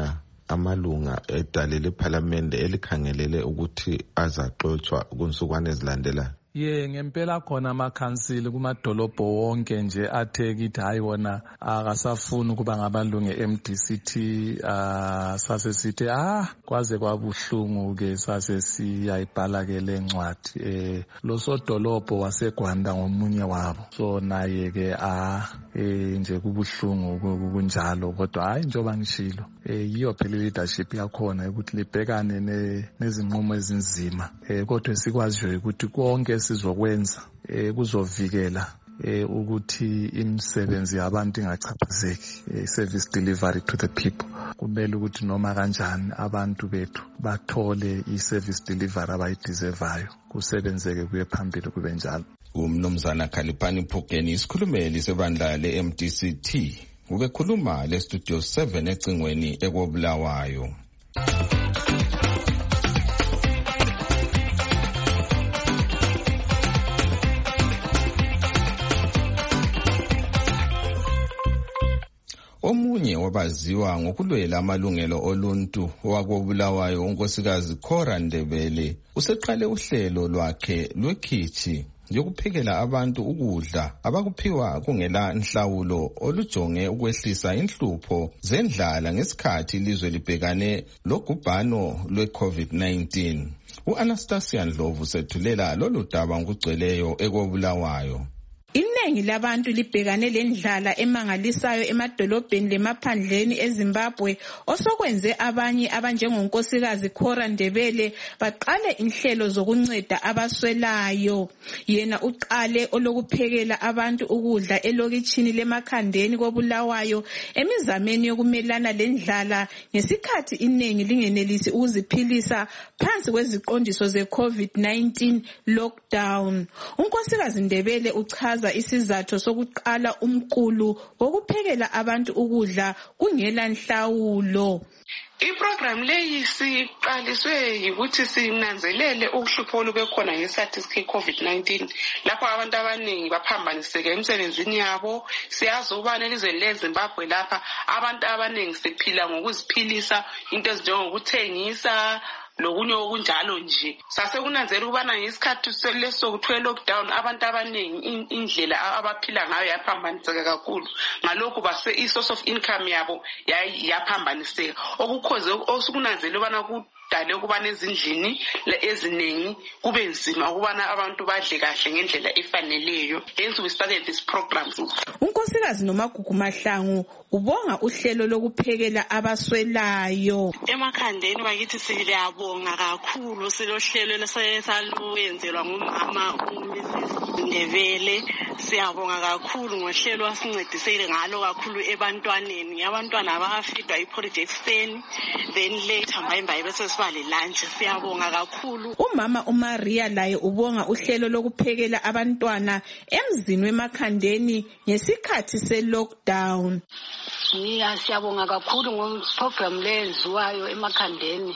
amalunga edale lephalamende elikhangelele ukuthi azaxotshwa kunsukwane ezilandelayo? Ye ngempela khona amakhansili kumadolobho wonke nje athe kithi hayi wona akasafuni ukuba ngabalungu e-M D C T. uh, sase sithi ah kwaze kwabuhlungu ke sase siyayibhala ke le ncwadi eh lo sodolobho waseGwanda ngomunye wabo, so naye ke ah eh nje kubuhlungu kunjalo, kodwa hayi njoba ngishilo eh yiyo phela leadership yakhona ukuthi libhekane nezinqumo ezinzima, eh kodwa sikwaziyo ukuthi konke sizokwenza eh kuzovikela eh ukuthi imisebenzi yabantu ingachaphazeki, eh, service delivery to the people. Kumele ukuthi noma kanjani abantu bethu bathole i-service delivery abayideservayo, kusebenzeke kuye phambili kube njalo. Umnumzana Khalipani Phukeni, isikhulumeli sebandla le-M D C T, ubekhuluma le Studio seven ecingweni ekobulawayo. Omunye wabaziwa ngokulwela amalungelo oluntu wakobulawayo unkosikazi Cora Ndebele useqale uhlelo lwakhe lwekhithi yokuphekela abantu ukudla abakuphiwa kungela nhlawulo olujonge ukwehlisa inhlupho zendlala ngesikhathi ilizwe libhekane logubhano lwe-COVID nineteen. U-Anastasia Ndlovu sethulela lolu daba ngokugcweleyo ekobulawayo. Iningi labantu libhekane lendlala emangalisayo emadolobheni lemaphandleni eZimbabwe, osokwenze abanye abanjengonkosikazi Cora Ndebele baqale inhlelo zokunceda abaswelayo. Yena uqale olokuphekela abantu ukudla elokitshini lemakhandeni kobulawayo emizameni yokumelana lendlala ngesikhathi iningi lingenelisi ukuziphilisa phansi kweziqondiso ze-COVID nineteen lockdown. Unkosikazi Ndebele uchaza isizathu sokuqala umqulu wokuphekela abantu ukudla kungela nhlawulo. I-program leyi siqaliswe yikuthi sinanzelele ukuhlupho olubekhona ngesikhathi se-COVID nineteen lapho abantu abaningi baphambaniseke emsebenzini yabo. Siyazi ukubana elizweni leZimbabwe lapha abantu abaningi siphila ngokuziphilisa, into ezinjengokuthengisa lokunye okunjalo nje. Sase kunanzela ukubana ngesikhathi leso kuthiwe lockdown abantu abaningi indlela abaphila ngayo yaphambaniseka kakhulu, ngalokho base i-source of income yabo yaphambaniseka, okukhoze osukunanzela ukubana kudale ukubana ezindlini eziningi kube nzima ukubana abantu badle kahle ngendlela efaneleyo. Hence we started this program. Unkosikazi Nomagugu Mahlangu ubonga uhlelo lokuphekela abaswelayo. Emakhandeni bakithi siyabonga kakhulu silohlelo lesaluyenzelwa ngumama uMrs Ndebele. Siyabonga kakhulu ngohlelo wasincedisele ngalo kakhulu ebantwaneni. Abantwana abafidwa iporridge extend then later mbayimbayi bese sibale lunch. Siyabonga kakhulu. Umama uMaria laye ubonga uhlelo lokuphekela abantwana emzini wemakhandeni ngesikhathi se-lockdown. Niya siyabonga kakhulu ngoprogram lenziwayo emakhandeni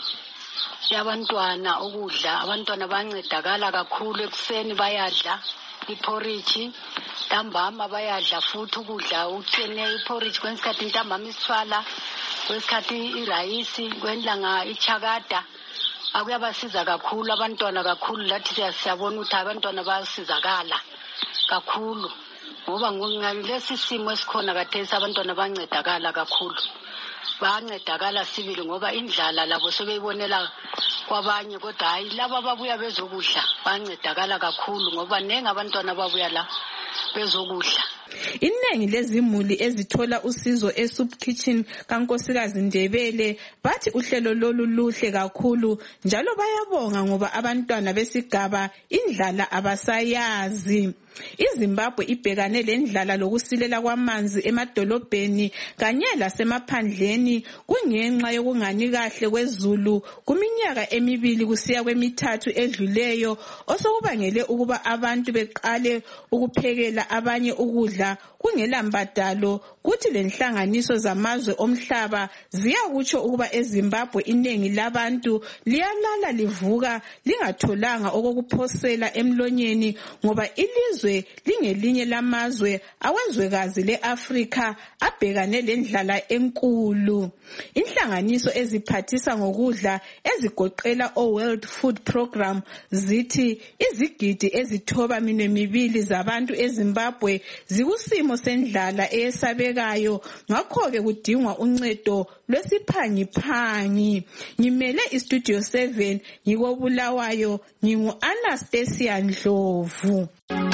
yabantwana ukudla. Abantwana bancedakala kakhulu, ekuseni bayadla iporridge, ntambama bayadla futhi ukudla uthene iporridge, kwesikhathi ntambama isithwala, kwesikhathi irayisi, kwenlanga ichakada. Akuyabasiza kakhulu abantwana kakhulu. Lathi siyabona ukuthi abantwana bayasizakala kakhulu ngoba ngalesi simo esikhona khathesi abantwana bancedakala kakhulu. Bancedakala sibili ngoba indlala labo sebeyibonela kwabanye, kodwa hayi laba ababuya bezokudla bancedakala kakhulu ngoba nengi abantwana babuya la bezokudla. Iningi lezimuli ezithola usizo eSoup Kitchen kankosikazi Ndebele bathi uhlelo lolu luhle kakhulu njalo bayabonga ngoba abantwana besigaba indlala abasayazi. iZimbabwe ibhekane lendlala lokusilela kwamanzi emadolobheni kanye lasemaphandleni kungenxa yokungani kahle kwezulu kuminyaka emibili kusiya kwemithathu edluleyo, osokubangele ukuba abantu beqale ukuphekela abanye ukudla ukudla kungela mbadalo, kuthi lenhlanganiso zamazwe omhlaba ziyakutsho ukuba eZimbabwe iningi labantu liyalala livuka lingatholanga okokuphosela emlonyeni ngoba ilizwe lingelinye lamazwe awezwekazi le-Afrika abhekane lendlala enkulu. Inhlanganiso eziphathisa ngokudla ezigoqela o-World Food Program zithi izigidi ezithoba mine mibili zabantu eZimbabwe zikusimo sendlala eyesabekayo, ngakho-ke kudingwa uncedo lwesiphangiphangi. Ngimele iStudio seven ngikobulawayo, ngingu-Anastasia Ndlovu.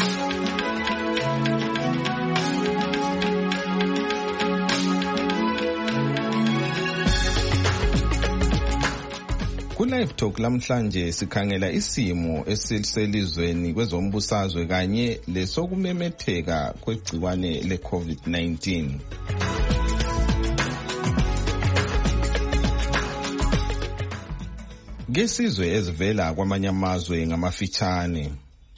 Ku-Live Talk lamhlanje sikhangela isimo esiselizweni kwezombusazwe kanye lesokumemetheka kwegciwane le-COVID nineteen. Ngesizwe ezivela kwamanye amazwe ngamafitshane.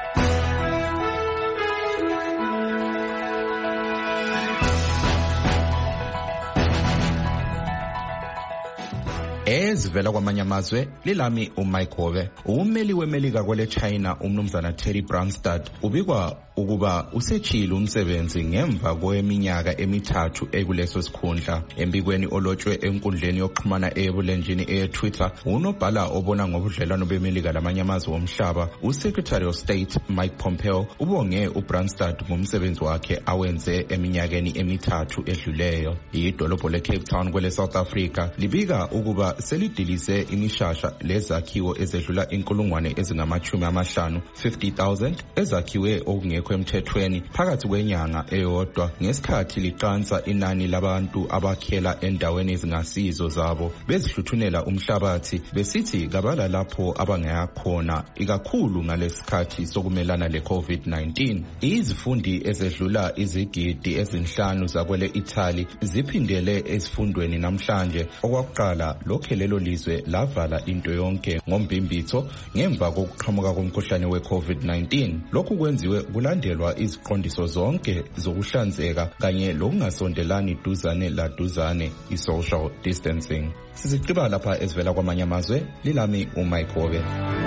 Ezivela kwamanye amazwe lilami uMike Hove. Ummeli wemelika kwele China umnumzana Terry Branstad ubikwa ukuba usechile umsebenzi ngemva kweminyaka emithathu ekuleso sikhundla. Embikweni olotshwe enkundleni yokuxhumana ebulenjini eTwitter, unobhala obona ngobudlelwano bemelika lamanye amazwe omhlaba, uSecretary of State Mike Pompeo ubonge uBranstad ngomsebenzi wakhe awenze eminyakeni emithathu edluleyo. Idolobho leCape Town kwele South Africa libika ukuba selidilise imishasha lezakhiwo ezedlula inkulungwane ezingamachumi amahlanu fifty thousand ezakhiwe okungekho emthethweni phakathi kwenyanga eyodwa, ngesikhathi liqansa inani labantu abakhela endaweni ezingasizo zabo bezihluthunela umhlabathi besithi kabala lapho abangaya khona, ikakhulu ngalesikhathi sokumelana le-COVID nineteen. Izifundi ezedlula izigidi ezinhlanu zakwele Italy ziphindele ezifundweni namhlanje. Okwakuqala lokho lelo lizwe lavala into yonke ngombhimbitho ngemva kokuqhamuka komkhuhlane we-COVID nineteen. Lokhu kwenziwe kulandelwa iziqondiso zonke zokuhlanzeka kanye lokungasondelani duzane la duzane, i-social distancing. Siziqiba lapha ezivela kwamanye amazwe, lilami uMike Hove.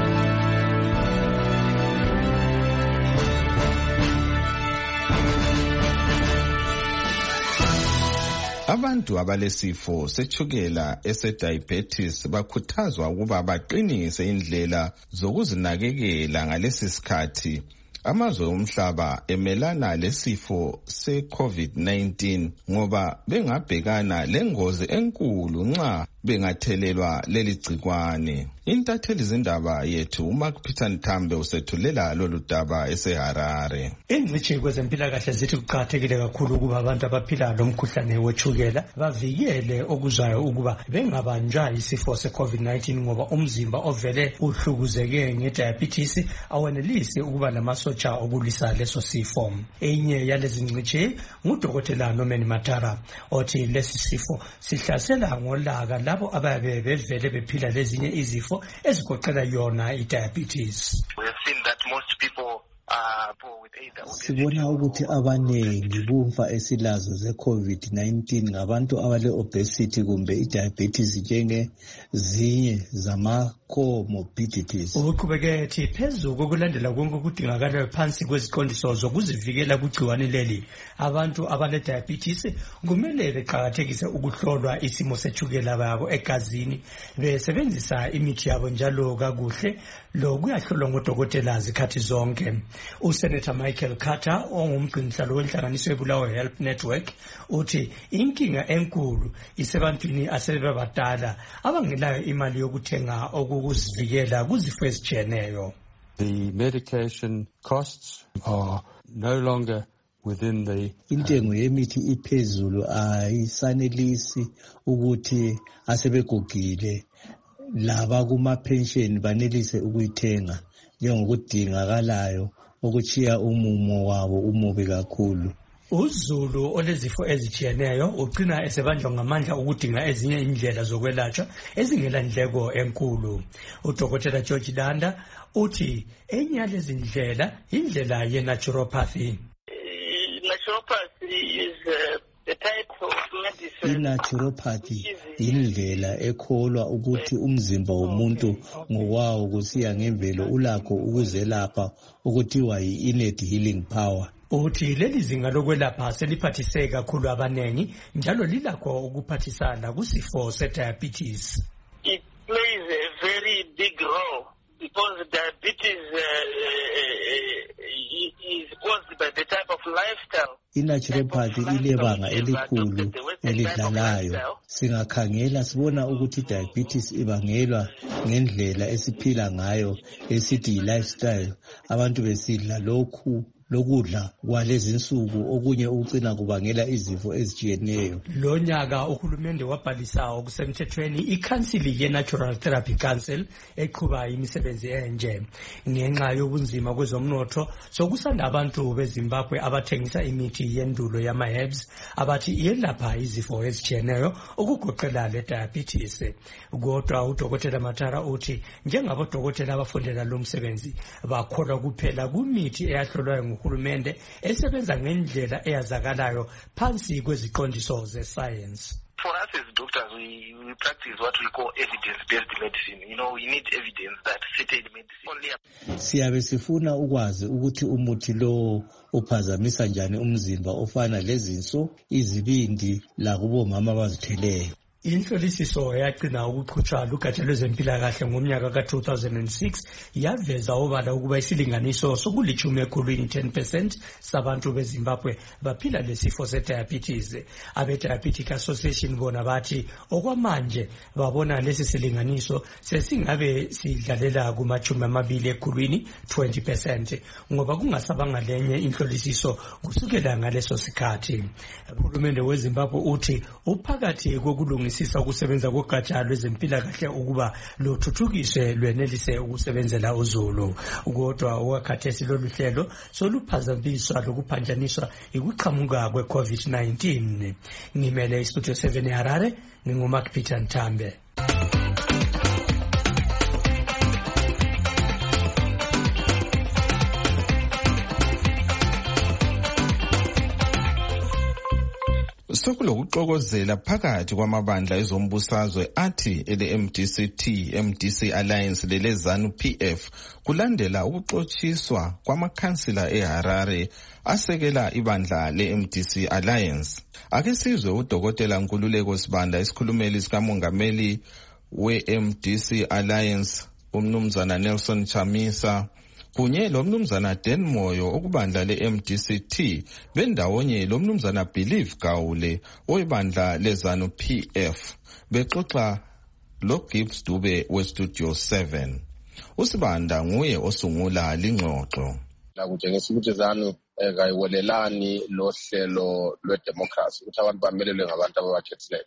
Abantu abalesifo sechukela ese-diabetes bakhuthazwa ukuba baqinise indlela zokuzinakekela ngalesi sikhathi amazwe omhlaba emelana lesifo se-COVID nineteen ngoba bengabhekana lengozi enkulu nxa bengathelelwa leli gcikwane. Intatheli zindaba yethu uMark Peter Nthambe usethulela lolu daba eseHarare. Ingcitshi kwezempilakahle zithi kuqakathekile kakhulu ukuba abantu abaphila lomkhuhlane wetshukela bavikele okuzayo ukuba bengabanjwa isifo se-COVID nineteen ngoba umzimba ovele uhlukuzeke nge-diabetes awenelisi ukuba namasotsha okulwisa leso sifo. Enye yalezi ngcitshi ngudokotela Norman Matara othi lesi sifo sihlasela ngolaka labo ababe bevele bephila lezinye izifo ezigoqela yona i-diabetes. We have seen that most people are poor with either. Sibona ukuthi abaningi bumfa esilazo ze-COVID nineteen ngabantu abale obesity kumbe i-diabetes njenge zinye zama comorbidities. Uqhubeke ethi phezu kokulandela konke okudingakalayo phansi kweziqondiso zokuzivikela kugciwane leli, abantu abale diabetes kumele beqakathekise ukuhlolwa isimo sethukela babo egazini besebenzisa imithi yabo njalo kakuhle, lo kuyahlolwa ngodokotela zikhathi zonke. USenator Michael Carter ongumgcinihlalo wenhlanganiso yeBulawayo Health Network uthi inkinga enkulu isebantwini asebebadala abangelayo imali yokuthenga okukuzivikela kuzifo ezijiyeneyo. The medication costs are no longer within the intengo yemithi iphezulu ayisanelisi ukuthi asebegugile laba kuma pension banelise ukuyithenga njengokudingakalayo okuchiya umumo wabo umubi kakhulu. UZulu olezifo ezijiyeneyo ugcina esebanjwa ngamandla ukudinga ezinye indlela zokwelatshwa ezingela ndleko enkulu. Udokotela George Danda uthi enye yalezi ndlela indlela ye-naturopathy. Naturopathy is uh, the type of medicine. I-naturopathy indlela ekholwa ukuthi umzimba womuntu ngokwawo kusiya ngemvelo ulakho ukuzelapha okuthiwa yi-innate healing power. Uthi leli zinga lokwelapha seliphathise kakhulu abanengi njalo lilakho ukuphathisana kusifo se-diabetes. It plays a very big role because diabetes uh, uh, is caused by the type of lifestyle. I-naturopathy ilebanga elikhulu elidlalayo. Singakhangela sibona ukuthi diabetes ibangelwa ngendlela esiphila ngayo esithi lifestyle. Abantu besidla lokhu lokudla kwalezi insuku okunye ukucina kubangela izifo ezitshiyeneyo. Lo nyaka uhulumende wabhalisa okusemthethweni ikhansili ye-Natural Therapy Council eqhuba imisebenzi enje. Ngenxa yobunzima kwezomnotho sokusanda abantu beZimbabwe abathengisa imithi yendulo yama-herbs abathi iyelapha izifo ezitshiyeneyo ukugoqela le-diabetes. Kodwa udokotela Matara uthi njengabodokotela abafundela lo msebenzi bakholwa kuphela kumithi eyahlolwayo nguhulumende esebenza ngendlela eyazakalayo phansi kweziqondiso ze-science. For us as doctors, we, we practice what we call evidence-based medicine. You know, we need evidence that certain medicine only. Siyabe sifuna ukwazi ukuthi umuthi lo uphazamisa njani umzimba ofana lezinso, izibindi lakubo mama abazitheleyo. Inhlolisiso yagcina ukuqhutshwa lugatsha lwezempilakahle ngomnyaka ka two thousand six yaveza obala ukuba isilinganiso sokulitshumi ekhulwini ten percent sabantu beZimbabwe baphila lesifo se-diabetes. Abe-Diabetic Association bona bathi okwamanje babona lesi silinganiso sesingabe sidlalela kumachumi amabili ekhulwini twenty percent ngoba kungasabanga lenye inhlolisiso kusukela ngaleso sikhathi. Uhulumende weZimbabwe uthi uphakathi kokulungisa sisa ukusebenza kogatsha lwezempilakahle ukuba luthuthukiswe lwenelise ukusebenzela uzulu. Kodwa wakhathesi lolu hlelo soluphazamiswa lokuphanjaniswa ikuqhamuka kwe-COVID nineteen. Ngimele istudio seven eHarare, nginguMark Peter Ntambe. Sokulokuxokozela phakathi kwamabandla ezombusazwe athi ele-M D C T, M D C Alliance lele ZANU P F kulandela ukuxotshiswa kwamakhansila eHarare asekela ibandla le-M D C Alliance. Ake sizwe uDokotela Nkululeko Sibanda isikhulumeli sikamongameli we-M D C Alliance umnumzana Nelson Chamisa kunye lo mnumzana Den Moyo okubandla le-M D C T bendawonye lo mnumzana Believe Gawule oyibandla le-ZANU P F bexoxa lo Gibbs Dube we-Studio seven. Usibanda nguye osungula lingxoxo. Lakutshengisa ukuthi ZANU kayiwelelani lo hlelo lwe-democracy ukuthi abantu bamelelwe ngabantu ababakhethileyo.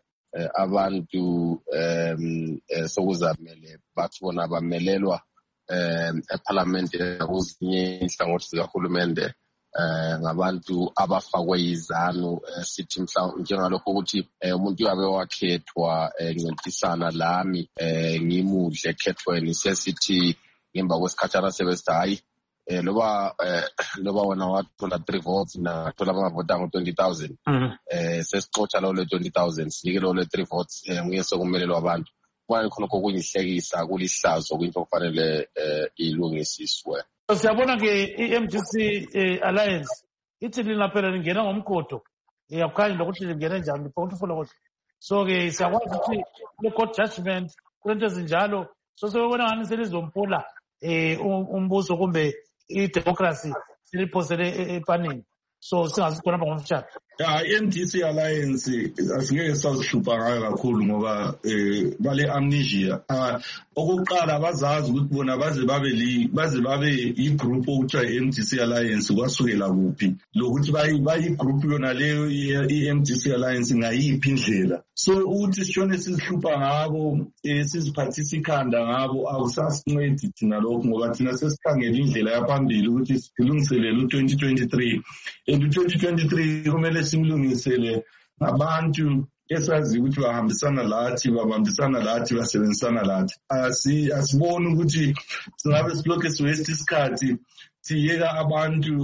Abantu um sokuzamele bathi bona bamelelwa um eParliament kuzinye inhlangothi zikahulumende eh ngabantu abafakwe izanu sithi mhlawumbe njengalokho ukuthi umuntu uyabe wakhethwa ngentisana lami eh ngimudle ekhethweni sesithi ngemba kwesikhathana sebesta hayi eh loba loba wona wathola three votes na thola amavota ngo twenty thousand eh sesixotsha lo twenty thousand sinike lo three votes nguye sokumelelwa abantu kwani khona kokunyihlekisa kulihlazo kwinto kufanele ilungisiswe. Siyabona ke i-M D C Alliance ithi linaphela lingena ngomkhodo yakukhanya lokuthi lingena njani ukuthi ufuna ukuthi so ke siyakwazi ukuthi le court judgment kulento ezinjalo so sebona ngani selizomphula eh umbuso kumbe i-democracy siliphosele epanini so singazikhona ngomtshado. Ya i-M D C Alliance asingeke sazihlupa ngayo kakhulu ngoba eh bale amnesia okuqala abazazi ukuthi bona baze babe li baze babe igroup okuthiwa i-M D C Alliance kwasukela kuphi lokuthi bayi bayi group yona leyo i-M D C Alliance ngayiphi indlela so ukuthi sishone sizihlupa ngabo siziphathisa ikhanda ngabo awusasincedi thina lokho ngoba thina sesikhangela indlela yaphambili ukuthi silungiselele u-twenty twenty-three and u-twenty twenty-three kumele simlungisele abantu esazi ukuthi bahambisana lathi babambisana lathi basebenzisana lathi asi asibona ukuthi singabe silokho siwaste isikhathi siyeka abantu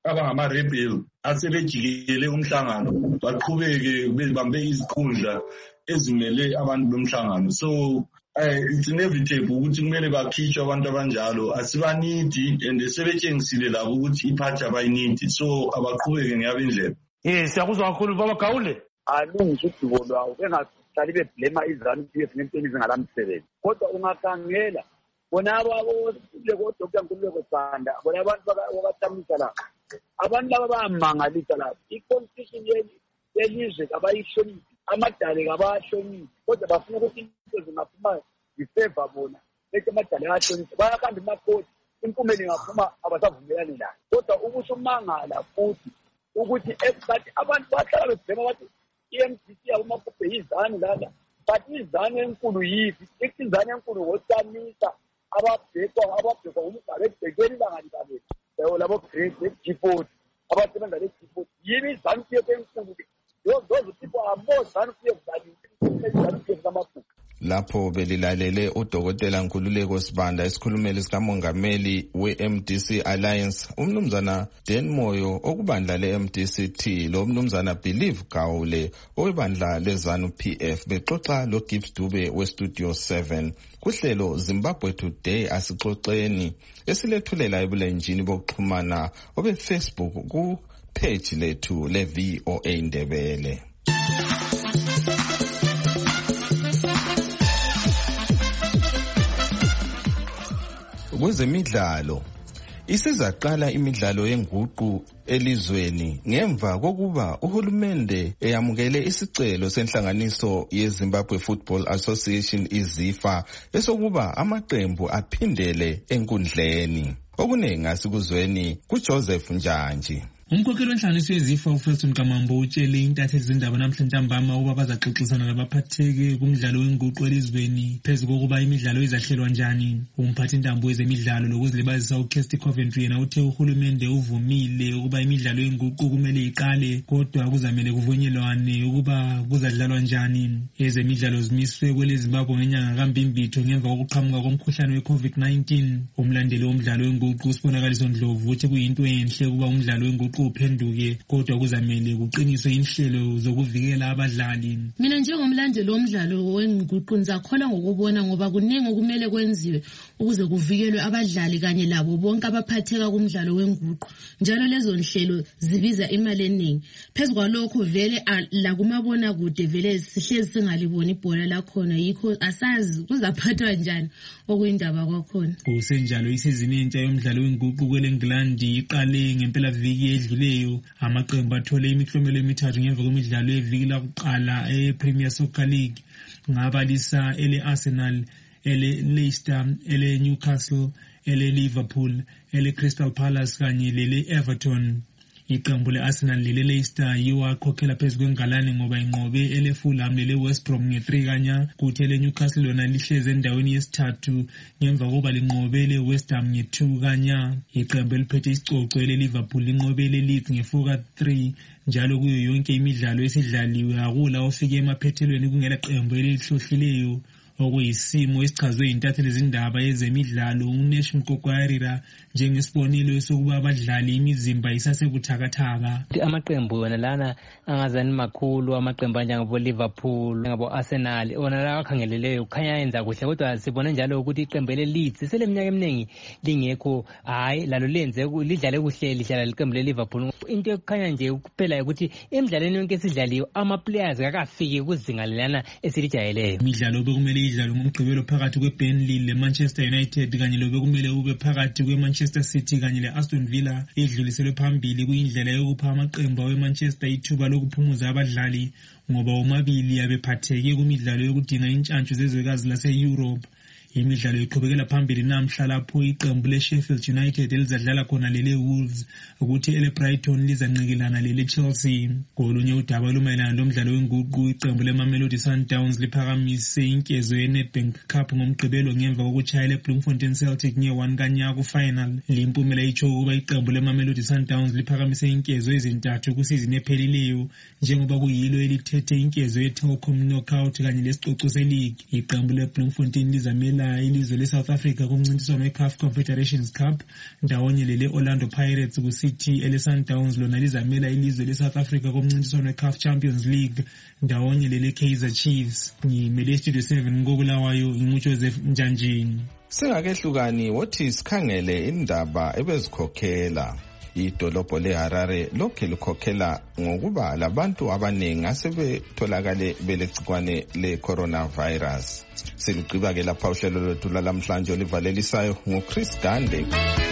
abangama-rebel asebejikele umhlangano baqhubeke bebambe izikhundla ezimele abantu bomhlangano. So Uh, it's inevitable ukuthi kumele bakhishwe abantu abanjalo asibanidi and sebetshengisile labo ukuthi iphathi abayinidi so abaqhubeke ngeyabo indlela. Eh siyakuzwa kakhulu baba Gawule. Alungise udubo lwawo bengahlali beblema izanu P F nempeni zingalamsebenzi. Kodwa ungakhangela bona ababo leko Doctor Nkululeko Sanda bona abantu bakathamisa la. Abantu laba bayamangalisa la. I-constitution yelizwe abayihloniphi amadale kabahloniphi kodwa bafuna ukuthi into zingaphuma zifeva bona bese amadale ayahloniphi bayakanda imakoti impumela ingaphuma abasavumelani nayo kodwa ubusumangala futhi ukuthi ebathi abantu bahlala bebhema bathi I-M D C yakumaphuphe yizani lana but izani enkulu yipi izani enkulu ngotamisa ababhekwa ababhekwa umgaba ebhekweni bangalibale leyo labo grade G forty abasebenza le G forty yini izani enkulu. Those people are more sensitive than lapho belilalele udokotela Nkululeko Sibanda isikhulumeli sikamongameli we-M D C Alliance umnumzana Dan Moyo okubandla le-M D C T lo mnumzana Believe Gawule owebandla lezanu P F bexoxa lo Gibbs Dube we-Studio seven kuhlelo Zimbabwe Today asixoxeni esilethulela ebulenjini bokuxhumana obe Facebook ku page lethu le V O A Ndebele. Kwezemidlalo isizaqala imidlalo yenguqu elizweni ngemva kokuba uhulumende eyamukele isicelo senhlanganiso yeZimbabwe Football Association iZIFA esokuba amaqembu aphindele enkundleni. Okunengi asikuzweni kuJoseph Njanji. Umkhokheli wenhlanganiso yeZIFA uFelton Kamambo utshele intatheli zindaba namhlanje ntambama ukuba bazaxoxisana labaphatheke kumdlalo wenguqu elizweni phezu kokuba imidlalo izahlelwa njani. Umphathi intambo wezemidlalo lokuzilibazisa uKirsty Coventry yena uthe uhulumende uvumile ukuba imidlalo yenguqu kumele iqale kodwa kuzamele kuvunyelwane ukuba kuzadlalwa njani. Ezemidlalo zimiswe kwele Zimbabwe ngenyanga kaMbimbitho ngemva kokuqhamuka komkhuhlane we-COVID nineteen. Umlandeli womdlalo wenguqu usibonakaliso Ndlovu uthi kuyinto enhle ukuba umdlalo wenguqu uphenduke kodwa kuzamele kuqiniswe inhlelo zokuvikela abadlali. Mina njengomlandeli womdlalo wenguqu ngizakhola ngokubona ngoba kuningi okumele kwenziwe ukuze kuvikelwe abadlali kanye labo bonke abaphatheka kumdlalo wenguqu. Njalo lezo nhlelo zibiza imali eningi. Phezu kwalokho vele la kumabona kude vele sihlezi singalibona ibhola lakhona yikho asazi kuzaphathwa njani okuyindaba kwakhona. Kusenjalo isizini entsha yomdlalo wenguqu kweleNgland iqale ngempela viki edluleyo amaqembu athole imiklomelo emithathu ngemva kwemidlalo yeviki lakuqala e-Premier Soccer League ngabalisa ele Arsenal, ele Leicester, ele Newcastle, ele Liverpool, ele Crystal Palace kanye lele Everton. Iqembu le-Arsenal lele Leicester yiwakhokhela phezu kwengalane ngoba inqobe ele Fulham lele West Brom nge-three kanya kuthi ele Newcastle lona lihleze endaweni yesithathu ngemva kokuba linqobe ele West Ham nge-two kanya. Iqembu eliphethe isicoco ele Liverpool linqobe ele Leeds nge-four ka three njalo kuyo yonke imidlalo esidlaliwe akula ofike emaphethelweni kungela qembu elihlohlileyo okuyisimo esichazwe intatheli zindaba yezemidlalo uNesh Mkokwarira njengesibonelo sokuba abadlali imizimba isasebuthakathaka. Amaqembu wona lana angazani makhulu amaqembu njengabo Liverpool ngabo Arsenal wona la akhangeleleyo kukhanya yenza kuhle kodwa sibona njalo ukuthi iqembu le Leeds seleminyaka eminingi lingekho hayi lalo lenze lidlale kuhle lidlala iqembu le Liverpool. Into ekukhanya nje kuphela ukuthi emidlalweni yonke esidlaliwe ama players akafiki kuzinga lana esilijayeleyo. Imidlalo bekumele idlalo ngomgqibelo phakathi kweBurnley leManchester United kanye lobe kumele ube phakathi kweManchester City kanye leAston Villa edluliselwe phambili kuyindlela yokupha amaqembu aweManchester ithuba lokuphumuza abadlali ngoba omabili abephatheke kumidlalo yokudinga intshantshu zezwekazi lase-Europe. Imidlalo iqhubekela phambili namhla lapho iqembu leSheffield United elizadlala khona lele Wolves ukuthi ele Brighton lizanqikilana lele Chelsea. Kolunye udaba lumayelana lomdlalo wenguqu iqembu leMamelodi Sundowns liphakamise inkezo yeNedbank Cup ngomgqibelo ngemva kokuchaya leBloemfontein Celtic nge-one kanya ku-final. Limpumela itsho ukuba iqembu leMamelodi Sundowns liphakamise inkezo ezintathu kusizini ephelileyo njengoba kuyilo elithethe inkezo ye-Telkom Knockout kanye lesicoco se-league. Iqembu leBloemfontein lizamela lizamela ilizwe le-South Africa kumncintiswano we-C A F Confederations Cup, ndawonye lele-Orlando Pirates kusithi ele-Sundowns lona lizamela ilizwe le-South Africa kumncintiswano we-C A F Champions League, ndawonye lele-Kaizer Chiefs. Ngimele Studio seven ngokulawayo ngimuJoseph Njanjini. Singakehlukani wothi sikhangele indaba ebezikhokhela. Idolobho leHarare lokhe likhokhela ngokuba labantu abaningi asebetholakale belegcikwane le-coronavirus. Siluqiba ke lapha uhlelo lwethu lalamhlanje olivalelisayo nguChris Gande.